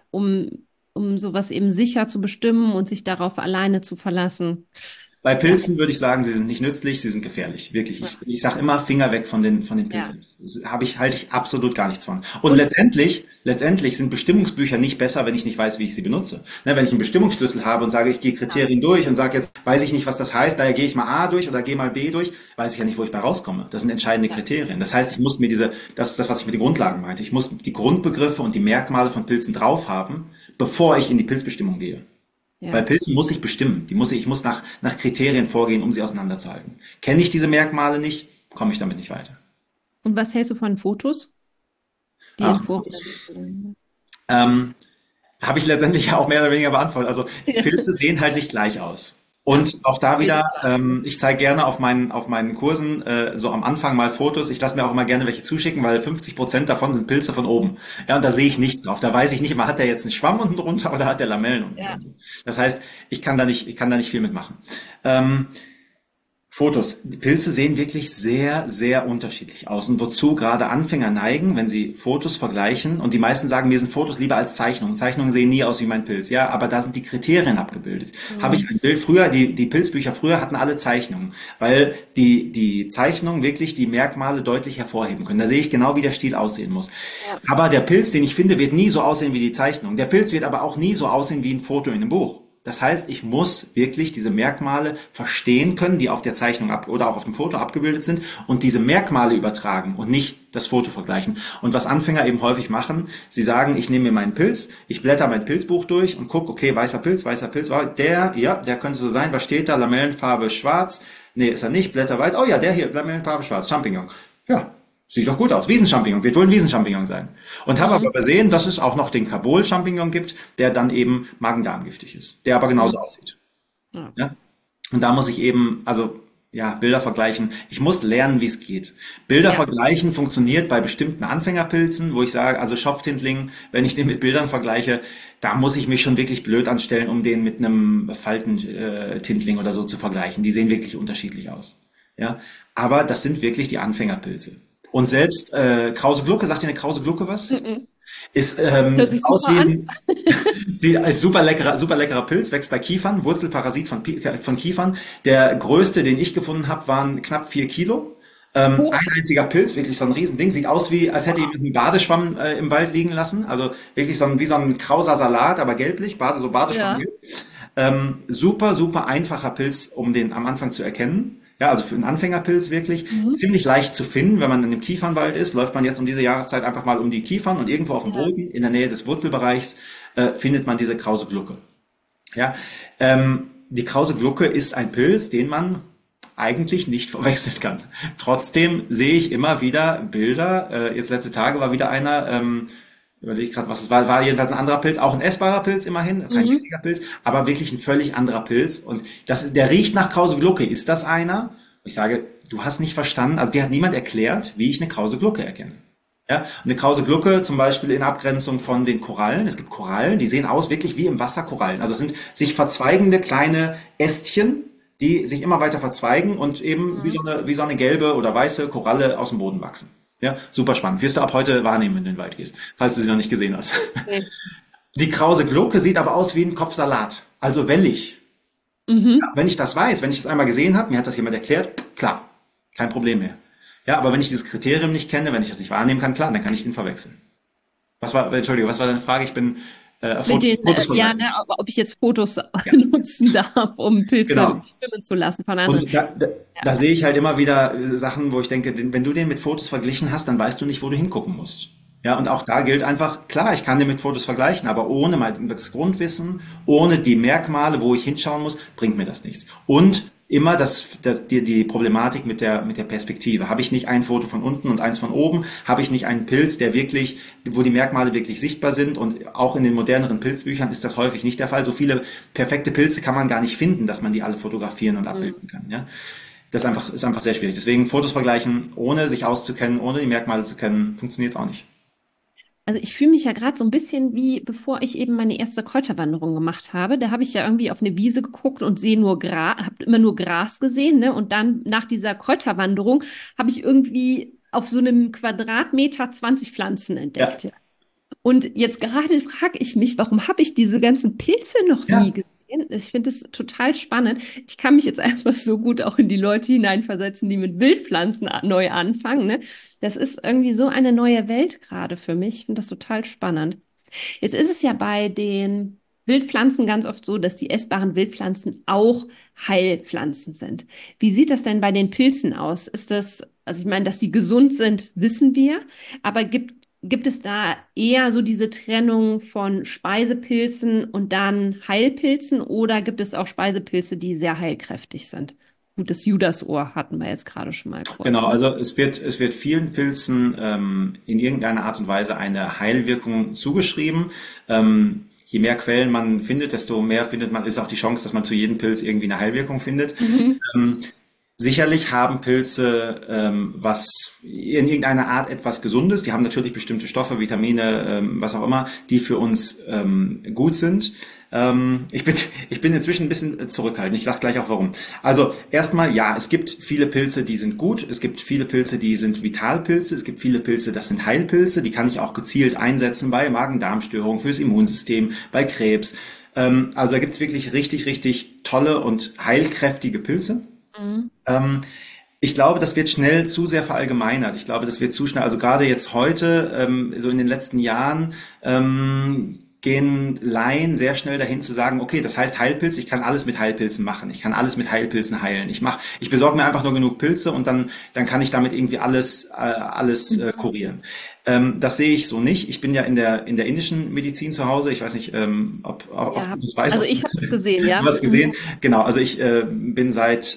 um sowas eben sicher zu bestimmen und sich darauf alleine zu verlassen. Bei Ja, Pilzen würde ich sagen, sie sind nicht nützlich, sie sind gefährlich. Wirklich. Ich sage immer Finger weg von den ja. Pilzen. Halte ich absolut gar nichts von. Und Und letztendlich sind Bestimmungsbücher nicht besser, wenn ich nicht weiß, wie ich sie benutze. Ne, wenn ich einen Bestimmungsschlüssel habe und sage, ich gehe Kriterien durch und sage jetzt, weiß ich nicht, was das heißt, daher gehe ich mal A durch oder gehe mal B durch, weiß ich ja nicht, wo ich bei rauskomme. Das sind entscheidende ja, Kriterien. Das heißt, ich muss mir das ist das, was ich mit den Grundlagen meinte. Ich muss die Grundbegriffe und die Merkmale von Pilzen drauf haben, bevor ich in die Pilzbestimmung gehe. Bei ja. Pilzen muss ich bestimmen. Ich muss nach Kriterien vorgehen, um sie auseinanderzuhalten. Kenne ich diese Merkmale nicht, komme ich damit nicht weiter. Und was hältst du von Fotos, die in Ach, Foren sind? ähm, habe ich letztendlich ja auch mehr oder weniger beantwortet. Also Ja, Pilze sehen halt nicht gleich aus. ja, Und auch da auf jeden wieder, Fall. ich zeige gerne auf meinen Kursen so am Anfang mal Fotos. Ich lasse mir auch immer gerne welche zuschicken, weil 50% davon sind Pilze von oben. Ja, und da sehe ich nichts drauf. Da weiß ich nicht immer, hat der jetzt einen Schwamm unten drunter oder hat der Lamellen unten Ja, drunter. Das heißt, ich kann da nicht viel mitmachen. Ähm, Fotos. Die Pilze sehen wirklich sehr, sehr unterschiedlich aus. Und wozu gerade Anfänger neigen, wenn sie Fotos vergleichen, und die meisten sagen, mir sind Fotos lieber als Zeichnungen. Zeichnungen sehen nie aus wie mein Pilz. Ja, aber da sind die Kriterien abgebildet. Habe mhm. ich ein Bild früher, die Pilzbücher früher hatten alle Zeichnungen, weil die Zeichnungen wirklich die Merkmale deutlich hervorheben können. Da sehe ich genau, wie der Stiel aussehen muss. Ja, Aber der Pilz, den ich finde, wird nie so aussehen wie die Zeichnung. Der Pilz wird aber auch nie so aussehen wie ein Foto in einem Buch. Das heißt, ich muss wirklich diese Merkmale verstehen können, die auf der Zeichnung oder auch auf dem Foto abgebildet sind und diese Merkmale übertragen und nicht das Foto vergleichen. Und was Anfänger eben häufig machen, sie sagen, ich nehme mir meinen Pilz, ich blätter mein Pilzbuch durch und gucke, okay, weißer Pilz, der könnte so sein, was steht da? Lamellenfarbe schwarz. Nee, ist er nicht, Blätter weit. Oh ja, der hier, Lamellenfarbe schwarz, Champignon. Ja, sieht doch gut aus. Wiesenchampignon, wird wohl ein Wiesenchampignon sein. Und habe aber mhm. übersehen, dass es auch noch den Kabol-Champignon gibt, der dann eben Magen-Darm-giftig ist, der aber genauso Mhm. aussieht. Ja, Ja? Und da muss ich eben, also ja, Bilder vergleichen. Ich muss lernen, wie es geht. Bilder ja, vergleichen funktioniert bei bestimmten Anfängerpilzen, wo ich sage, also Schopftintling, wenn ich den mit Bildern vergleiche, da muss ich mich schon wirklich blöd anstellen, um den mit einem Faltentintling oder so zu vergleichen. Die sehen wirklich unterschiedlich aus. Ja, aber das sind wirklich die Anfängerpilze. Und selbst Krause Glucke, sagt dir eine Krause Glucke was? mhm. Hört Sieht sich aus super wie an. sie ist super leckerer Pilz, wächst bei Kiefern, Wurzelparasit von Kiefern. Der größte, den ich gefunden habe, waren knapp 4 Kilo. Ein einziger Pilz, wirklich so ein Riesending, sieht aus wie, als hätte jemand einen Badeschwamm im Wald liegen lassen. Also wirklich wie so ein krauser Salat, aber gelblich, so Ja. Badeschwamm. Super, super einfacher Pilz, um den am Anfang zu erkennen. Ja, also für einen Anfängerpilz wirklich Mhm. ziemlich leicht zu finden. Wenn man in dem Kiefernwald ist, läuft man jetzt um diese Jahreszeit einfach mal um die Kiefern und irgendwo auf dem Ja. Boden in der Nähe des Wurzelbereichs findet man diese krause Glucke. Ja, die krause Glucke ist ein Pilz, den man eigentlich nicht verwechseln kann. Trotzdem sehe ich immer wieder Bilder. Jetzt letzte Tage war wieder einer, überlege gerade, was es war jedenfalls ein anderer Pilz, auch ein essbarer Pilz immerhin, kein Mhm. giftiger Pilz, aber wirklich ein völlig anderer Pilz. Und der riecht nach krause Glucke. Ist das einer? Ich sage, du hast nicht verstanden, also dir hat niemand erklärt, wie ich eine krause Glucke erkenne. Ja, und eine krause Glucke zum Beispiel in Abgrenzung von den Korallen. Es gibt Korallen, die sehen aus wirklich wie im Wasser Korallen. Also es sind sich verzweigende kleine Ästchen, die sich immer weiter verzweigen und eben Mhm. wie so eine gelbe oder weiße Koralle aus dem Boden wachsen. Ja, super spannend. Wirst du ab heute wahrnehmen, wenn du in den Wald gehst, falls du sie noch nicht gesehen hast. Okay. Die krause Glucke sieht aber aus wie ein Kopf Salat, also wellig. Ja, Mhm. wenn ich das weiß, wenn ich das einmal gesehen habe, mir hat das jemand erklärt, klar, kein Problem mehr. Ja, aber wenn ich dieses Kriterium nicht kenne, wenn ich das nicht wahrnehmen kann, klar, dann kann ich den verwechseln. Entschuldige, was war deine Frage? Ich bin Mit den, Fotos ja, vergleichen. ne, ob ich jetzt Fotos Ja, nutzen darf, um Pilze genau. bestimmen zu lassen von anderen. Und da sehe ich halt immer wieder Sachen, wo ich denke, wenn du den mit Fotos verglichen hast, dann weißt du nicht, wo du hingucken musst. Ja, und auch da gilt einfach, klar, ich kann den mit Fotos vergleichen, aber ohne mal das Grundwissen, ohne die Merkmale, wo ich hinschauen muss, bringt mir das nichts. Und immer die Problematik mit der Perspektive. Habe ich nicht ein Foto von unten und eins von oben? Habe ich nicht einen Pilz, wo die Merkmale wirklich sichtbar sind? Und auch in den moderneren Pilzbüchern ist das häufig nicht der Fall. So viele perfekte Pilze kann man gar nicht finden, dass man die alle fotografieren und abbilden kann. Ja? Ist einfach sehr schwierig. Deswegen Fotos vergleichen, ohne sich auszukennen, ohne die Merkmale zu kennen, funktioniert auch nicht. Also ich fühle mich ja gerade so ein bisschen wie bevor ich eben meine erste Kräuterwanderung gemacht habe. Da habe ich ja irgendwie auf eine Wiese geguckt und sehe nur habe immer nur Gras gesehen, ne? Und dann nach dieser Kräuterwanderung habe ich irgendwie auf so einem Quadratmeter 20 Pflanzen Ja, entdeckt. Ja. Und jetzt gerade frage ich mich, warum habe ich diese ganzen Pilze noch nie ja, gesehen? Ich finde es total spannend. Ich kann mich jetzt einfach so gut auch in die Leute hineinversetzen, die mit Wildpflanzen neu anfangen, ne? Das ist irgendwie so eine neue Welt gerade für mich. Ich finde das total spannend. Jetzt ist es ja bei den Wildpflanzen ganz oft so, dass die essbaren Wildpflanzen auch Heilpflanzen sind. Wie sieht das denn bei den Pilzen aus? Ist das, also ich meine, dass die gesund sind, wissen wir, aber gibt es da eher so diese Trennung von Speisepilzen und dann Heilpilzen oder gibt es auch Speisepilze, die sehr heilkräftig sind? Gut, das Judasohr hatten wir jetzt gerade schon mal genau. kurz, ne? Also es wird vielen Pilzen in irgendeiner Art und Weise eine Heilwirkung zugeschrieben. Je mehr Quellen man findet, desto mehr ist auch die Chance, dass man zu jedem Pilz irgendwie eine Heilwirkung findet. Mhm. Ähm, Sicherlich haben Pilze was in irgendeiner Art etwas Gesundes. Die haben natürlich bestimmte Stoffe, Vitamine, was auch immer, die für uns gut sind. Ich bin inzwischen ein bisschen zurückhaltend. Ich sage gleich auch warum. Also erstmal, ja, es gibt viele Pilze, die sind gut. Es gibt viele Pilze, die sind Vitalpilze. Es gibt viele Pilze, das sind Heilpilze. Die kann ich auch gezielt einsetzen bei Magen-Darm-Störungen, fürs Immunsystem, bei Krebs. Also da gibt's wirklich richtig, richtig tolle und heilkräftige Pilze. Mhm. Ähm, Ich glaube, das wird schnell zu sehr verallgemeinert. Ich glaube, das wird zu schnell, also gerade jetzt heute, so in den letzten Jahren, gehen Laien sehr schnell dahin zu sagen, okay, das heißt Heilpilz, ich kann alles mit Heilpilzen machen. Ich kann alles mit Heilpilzen heilen. Ich besorge mir einfach nur genug Pilze und dann kann ich damit irgendwie alles kurieren. Das sehe ich so nicht. Ich bin ja in der indischen Medizin zu Hause. Ich weiß nicht, ob Ja, du das weißt. also Ob ich habe es gesehen, du ja. hast Mhm. gesehen? Genau, also ich bin seit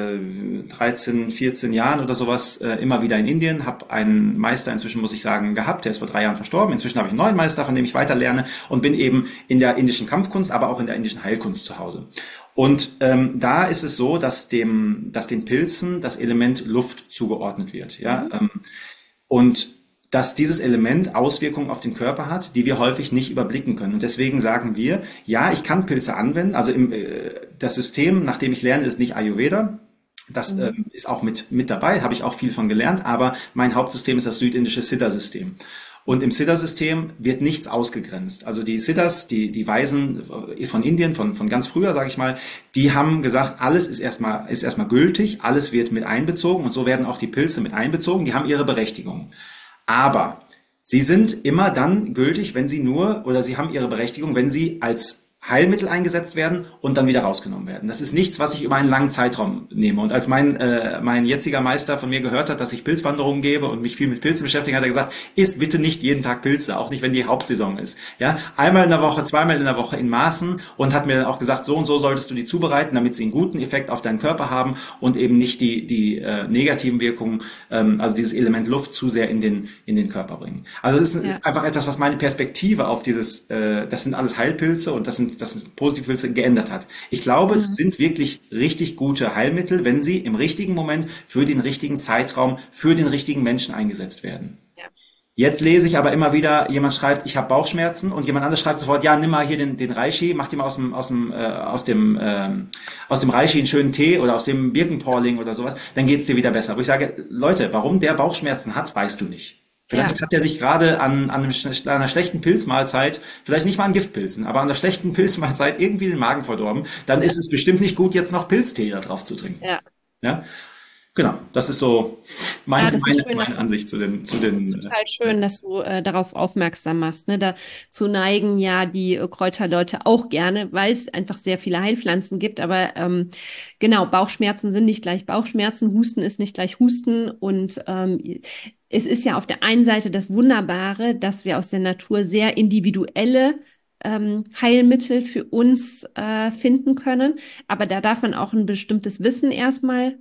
13, 14 Jahren oder sowas immer wieder in Indien, habe einen Meister inzwischen, muss ich sagen, gehabt, der ist vor 3 Jahren verstorben. Inzwischen habe ich einen neuen Meister, von dem ich weiter lerne und bin eben in der indischen Kampfkunst, aber auch in der indischen Heilkunst zu Hause. Und da ist es so, dass den Pilzen das Element Luft zugeordnet wird. Ja? Mhm. Und dass dieses Element Auswirkungen auf den Körper hat, die wir häufig nicht überblicken können. Und deswegen sagen wir, ja, ich kann Pilze anwenden. Also das System, nach dem ich lerne, ist nicht Ayurveda. Das ist auch mit dabei, habe ich auch viel von gelernt, aber mein Hauptsystem ist das südindische Siddha-System. Und im Siddha-System wird nichts ausgegrenzt. Also die Siddhas, die Weisen von Indien, von ganz früher, sage ich mal, die haben gesagt, alles ist erstmal gültig, alles wird mit einbezogen und so werden auch die Pilze mit einbezogen, die haben ihre Berechtigung. Aber sie sind immer dann gültig, sie haben ihre Berechtigung, wenn sie als Heilmittel eingesetzt werden und dann wieder rausgenommen werden. Das ist nichts, was ich über einen langen Zeitraum nehme. Und als mein jetziger Meister von mir gehört hat, dass ich Pilzwanderungen gebe und mich viel mit Pilzen beschäftige, hat er gesagt, iss bitte nicht jeden Tag Pilze, auch nicht, wenn die Hauptsaison ist. Ja, einmal in der Woche, zweimal in der Woche in Maßen und hat mir dann auch gesagt, so und so solltest du die zubereiten, damit sie einen guten Effekt auf deinen Körper haben und eben nicht die negativen Wirkungen, also dieses Element Luft zu sehr in den Körper bringen. Also es ist einfach etwas, was meine Perspektive auf das sind alles Heilpilze und das sind Positivpilze geändert hat. Ich glaube, das sind wirklich richtig gute Heilmittel, wenn sie im richtigen Moment für den richtigen Zeitraum, für den richtigen Menschen eingesetzt werden. Ja. Jetzt lese ich aber immer wieder, jemand schreibt, ich habe Bauchschmerzen und jemand anderes schreibt sofort, ja, nimm mal hier den Reishi, mach dir mal aus dem Reishi einen schönen Tee oder aus dem Birkenporling oder sowas, dann geht's dir wieder besser. Wo ich sage, Leute, warum der Bauchschmerzen hat, weißt du nicht. Vielleicht hat er sich gerade an einer schlechten Pilzmahlzeit, vielleicht nicht mal an Giftpilzen, aber an einer schlechten Pilzmahlzeit irgendwie den Magen verdorben. Dann ist es bestimmt nicht gut, jetzt noch Pilztee da drauf zu trinken. Ja? Genau, das ist so meine Ansicht zu den. Das ist total schön, dass du darauf aufmerksam machst. Ne? Dazu neigen ja die Kräuterleute auch gerne, weil es einfach sehr viele Heilpflanzen gibt. Aber genau, Bauchschmerzen sind nicht gleich Bauchschmerzen, Husten ist nicht gleich Husten. Und es ist ja auf der einen Seite das Wunderbare, dass wir aus der Natur sehr individuelle Heilmittel für uns finden können. Aber da darf man auch ein bestimmtes Wissen erstmal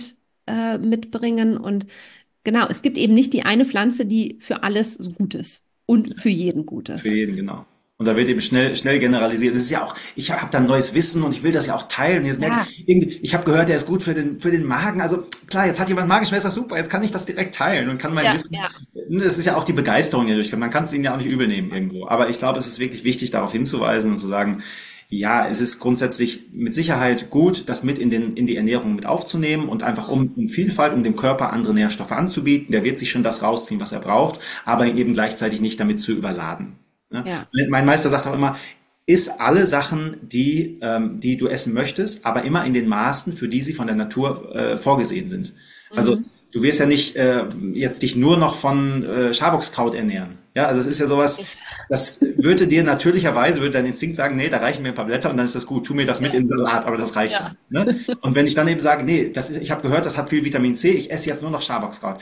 mitbringen. Und genau, es gibt eben nicht die eine Pflanze, die für alles so gut ist und für jeden gut ist. Für jeden, genau. Und da wird eben schnell generalisiert. Das ist ja auch, ich habe da neues Wissen und ich will das ja auch teilen. Und jetzt merke ich, irgendwie, ich habe gehört, der ist gut für den Magen. Also klar, jetzt hat jemand Magenschmerzen, super, jetzt kann ich das direkt teilen und kann mein Wissen. Das ist ja auch die Begeisterung, die durchkommt. Man kann es ihnen ja auch nicht übel nehmen irgendwo. Aber ich glaube, es ist wirklich wichtig, darauf hinzuweisen und zu sagen, ja, es ist grundsätzlich mit Sicherheit gut, das mit in die Ernährung mit aufzunehmen und einfach um Vielfalt, um dem Körper andere Nährstoffe anzubieten. Der wird sich schon das rausziehen, was er braucht, aber eben gleichzeitig nicht damit zu überladen. Ja. Mein Meister sagt auch immer, iss alle Sachen, die du essen möchtest, aber immer in den Maßen, für die sie von der Natur vorgesehen sind. Also du wirst ja nicht jetzt dich nur noch von Schaboxkraut ernähren. Ja, also es ist ja sowas, das würde dein Instinkt sagen, nee, da reichen mir ein paar Blätter und dann ist das gut, tu mir das mit in den Salat, aber das reicht dann. Ne? Und wenn ich dann eben sage, nee, ich habe gehört, das hat viel Vitamin C, ich esse jetzt nur noch Schaboxkraut.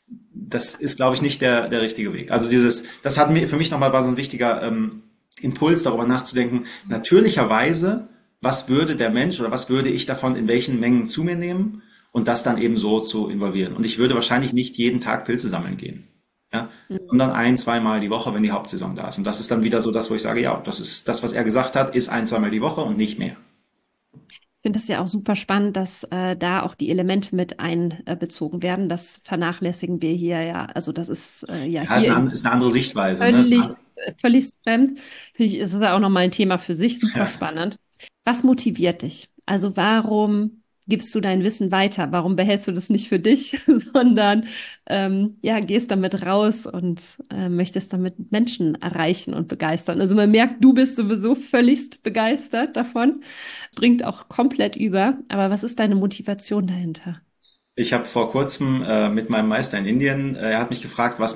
Das ist, glaube ich, nicht der richtige Weg. Also das hat für mich nochmal war so ein wichtiger Impuls, darüber nachzudenken, natürlicherweise, was würde der Mensch oder was würde ich davon in welchen Mengen zu mir nehmen und das dann eben so zu involvieren. Und ich würde wahrscheinlich nicht jeden Tag Pilze sammeln gehen. Ja, sondern 1-2 Mal die Woche, wenn die Hauptsaison da ist. Und das ist dann wieder so das, wo ich sage, ja, das ist das, was er gesagt hat, ist 1-2 Mal die Woche und nicht mehr. Ich finde das ja auch super spannend, dass da auch die Elemente mit einbezogen werden. Das vernachlässigen wir hier ja. Also das ist ist eine andere Sichtweise. Völlig fremd. Finde ich, ist es auch nochmal ein Thema für sich, super spannend. Was motiviert dich? Also warum gibst du dein Wissen weiter? Warum behältst du das nicht für dich, sondern gehst damit raus und möchtest damit Menschen erreichen und begeistern? Also man merkt, du bist sowieso völligst begeistert davon, bringt auch komplett über. Aber was ist deine Motivation dahinter? Ich habe vor kurzem mit meinem Meister in Indien, er hat mich gefragt, was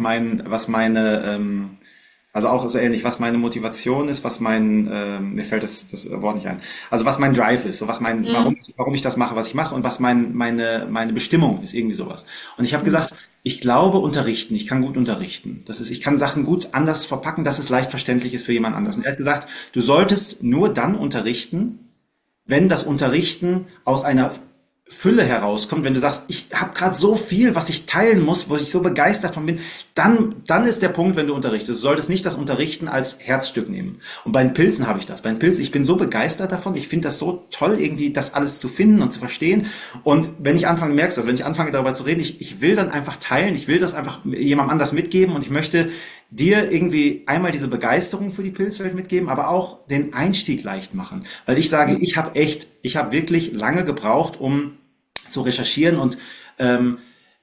auch so ähnlich, was meine Motivation ist, mir fällt das Wort nicht ein. Also was mein Drive ist, so warum ich das mache, was ich mache und was meine Bestimmung ist, irgendwie sowas. Und ich habe gesagt, ich glaube unterrichten, ich kann gut unterrichten. Ich kann Sachen gut anders verpacken, dass es leicht verständlich ist für jemand anders. Und er hat gesagt, du solltest nur dann unterrichten, wenn das Unterrichten aus einer Fülle herauskommt, wenn du sagst, ich habe gerade so viel, was ich teilen muss, wo ich so begeistert von bin, dann ist der Punkt, wenn du unterrichtest. Du solltest nicht das Unterrichten als Herzstück nehmen. Und bei den Pilzen habe ich das. Bei den Pilzen, ich bin so begeistert davon, ich finde das so toll, irgendwie das alles zu finden und zu verstehen. Und wenn ich anfange darüber zu reden, ich will dann einfach teilen, ich will das einfach jemandem anders mitgeben und ich möchte dir irgendwie einmal diese Begeisterung für die Pilzwelt mitgeben, aber auch den Einstieg leicht machen. Weil ich sage, ich habe wirklich lange gebraucht, um zu recherchieren und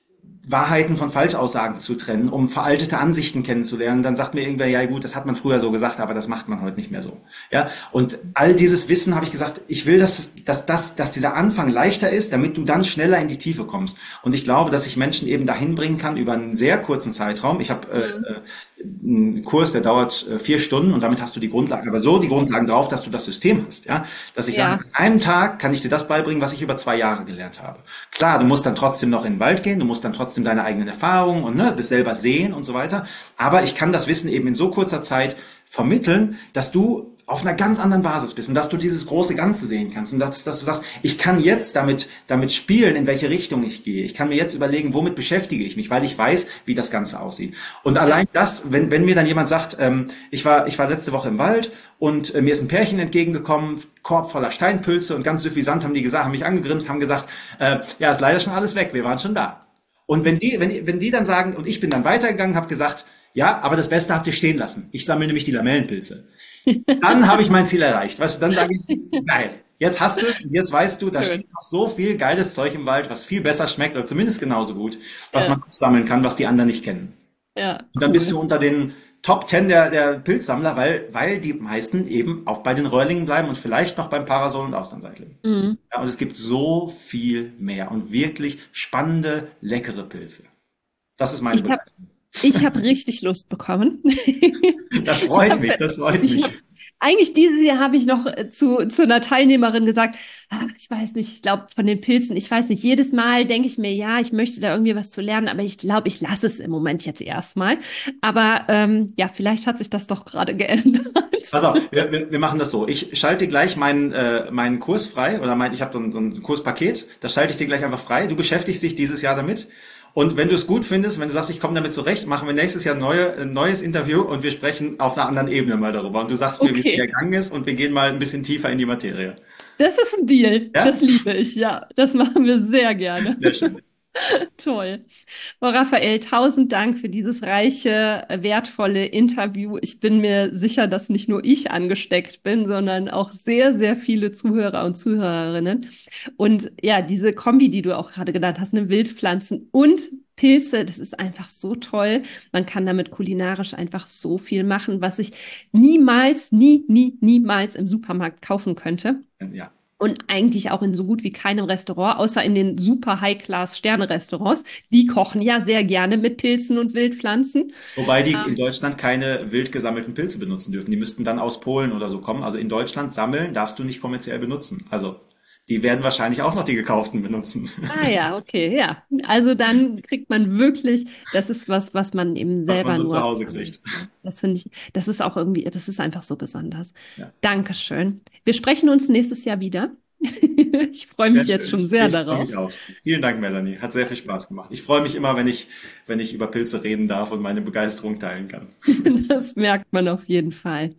Wahrheiten von Falschaussagen zu trennen, um veraltete Ansichten kennenzulernen. Dann sagt mir irgendwer, ja gut, das hat man früher so gesagt, aber das macht man heute nicht mehr so. Ja, und all dieses Wissen habe ich gesagt, ich will, dass dieser Anfang leichter ist, damit du dann schneller in die Tiefe kommst. Und ich glaube, dass ich Menschen eben dahin bringen kann über einen sehr kurzen Zeitraum. Ich habe einen Kurs, der dauert 4 Stunden und damit hast du die Grundlagen, aber so die Grundlagen drauf, dass du das System hast, ja, dass ich sage, an einem Tag kann ich dir das beibringen, was ich über 2 Jahre gelernt habe. Klar, du musst dann trotzdem noch in den Wald gehen, du musst dann trotzdem deine eigenen Erfahrungen und das selber sehen und so weiter, aber ich kann das Wissen eben in so kurzer Zeit vermitteln, dass du auf einer ganz anderen Basis bist und dass du dieses große Ganze sehen kannst und dass du sagst, ich kann jetzt damit spielen, in welche Richtung ich gehe. Ich kann mir jetzt überlegen, womit beschäftige ich mich, weil ich weiß, wie das Ganze aussieht. Und allein das, wenn mir dann jemand sagt, ich war letzte Woche im Wald und mir ist ein Pärchen entgegengekommen, Korb voller Steinpilze und ganz suffisant haben die gesagt, haben mich angegrinst, haben gesagt, ja, ist leider schon alles weg, wir waren schon da. Und wenn die dann sagen, und ich bin dann weitergegangen, habe gesagt, ja, aber das Beste habt ihr stehen lassen. Ich sammle nämlich die Lamellenpilze. Dann habe ich mein Ziel erreicht. Weißt du, dann sage ich, geil. Jetzt weißt du, da steht noch so viel geiles Zeug im Wald, was viel besser schmeckt oder zumindest genauso gut, was man sammeln kann, was die anderen nicht kennen. Ja. Und dann bist du unter den Top 10 der Pilzsammler, weil die meisten eben auch bei den Röhrlingen bleiben und vielleicht noch beim Parasol und Austernseitling. Mhm. Ja, und es gibt so viel mehr und wirklich spannende, leckere Pilze. Das ist meine Begeisterung. Ich habe richtig Lust bekommen. Das freut mich. Eigentlich dieses Jahr habe ich noch zu einer Teilnehmerin gesagt, ich weiß nicht, ich glaube von den Pilzen, ich weiß nicht, jedes Mal denke ich mir, ja, ich möchte da irgendwie was zu lernen, aber ich glaube, ich lasse es im Moment jetzt erstmal. Aber ja, vielleicht hat sich das doch gerade geändert. Pass auf, wir machen das so. Ich schalte gleich meinen Kurs frei oder ich habe so ein Kurspaket, das schalte ich dir gleich einfach frei. Du beschäftigst dich dieses Jahr damit. Und wenn du es gut findest, wenn du sagst, ich komme damit zurecht, machen wir nächstes Jahr ein neues Interview und wir sprechen auf einer anderen Ebene mal darüber. Und du sagst mir, wie es dir ergangen ist und wir gehen mal ein bisschen tiefer in die Materie. Das ist ein Deal. Ja? Das liebe ich, ja. Das machen wir sehr gerne. Sehr schön. Toll. Frau Raphael, 1000 Dank für dieses reiche, wertvolle Interview. Ich bin mir sicher, dass nicht nur ich angesteckt bin, sondern auch sehr, sehr viele Zuhörer und Zuhörerinnen. Und ja, diese Kombi, die du auch gerade genannt hast, Wildpflanzen und Pilze, das ist einfach so toll. Man kann damit kulinarisch einfach so viel machen, was ich niemals im Supermarkt kaufen könnte. Ja. Und eigentlich auch in so gut wie keinem Restaurant, außer in den super High-Class-Sterne-Restaurants. Die kochen ja sehr gerne mit Pilzen und Wildpflanzen. Wobei die in Deutschland keine wild gesammelten Pilze benutzen dürfen. Die müssten dann aus Polen oder so kommen. Also in Deutschland sammeln darfst du nicht kommerziell benutzen. Also die werden wahrscheinlich auch noch die gekauften benutzen. Ah ja, okay, ja. Also dann kriegt man wirklich, das ist was man eben selber nur zu Hause kriegt. Das finde ich, das ist auch irgendwie, das ist einfach so besonders. Ja. Dankeschön. Wir sprechen uns nächstes Jahr wieder. Ich freue mich jetzt schon sehr darauf. Ich freue mich auch. Vielen Dank, Melanie. Hat sehr viel Spaß gemacht. Ich freue mich immer, wenn ich über Pilze reden darf und meine Begeisterung teilen kann. Das merkt man auf jeden Fall.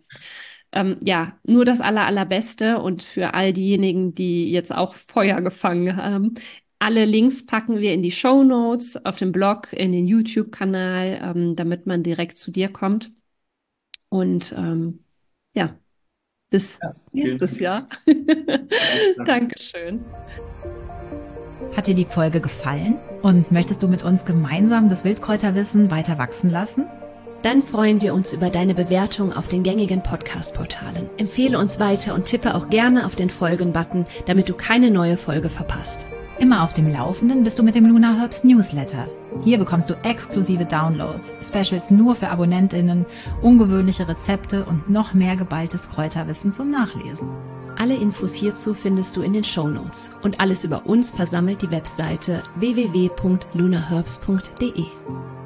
Ja, nur das Allerbeste und für all diejenigen, die jetzt auch Feuer gefangen haben. Alle Links packen wir in die Shownotes, auf dem Blog, in den YouTube-Kanal, damit man direkt zu dir kommt. Und ja, bis nächstes Jahr. Dankeschön. Hat dir die Folge gefallen und möchtest du mit uns gemeinsam das Wildkräuterwissen weiter wachsen lassen? Dann freuen wir uns über deine Bewertung auf den gängigen Podcast-Portalen. Empfehle uns weiter und tippe auch gerne auf den Folgen-Button, damit du keine neue Folge verpasst. Immer auf dem Laufenden bist du mit dem Luna Herbst Newsletter. Hier bekommst du exklusive Downloads, Specials nur für AbonnentInnen, ungewöhnliche Rezepte und noch mehr geballtes Kräuterwissen zum Nachlesen. Alle Infos hierzu findest du in den Shownotes. Und alles über uns versammelt die Webseite www.lunaherbst.de.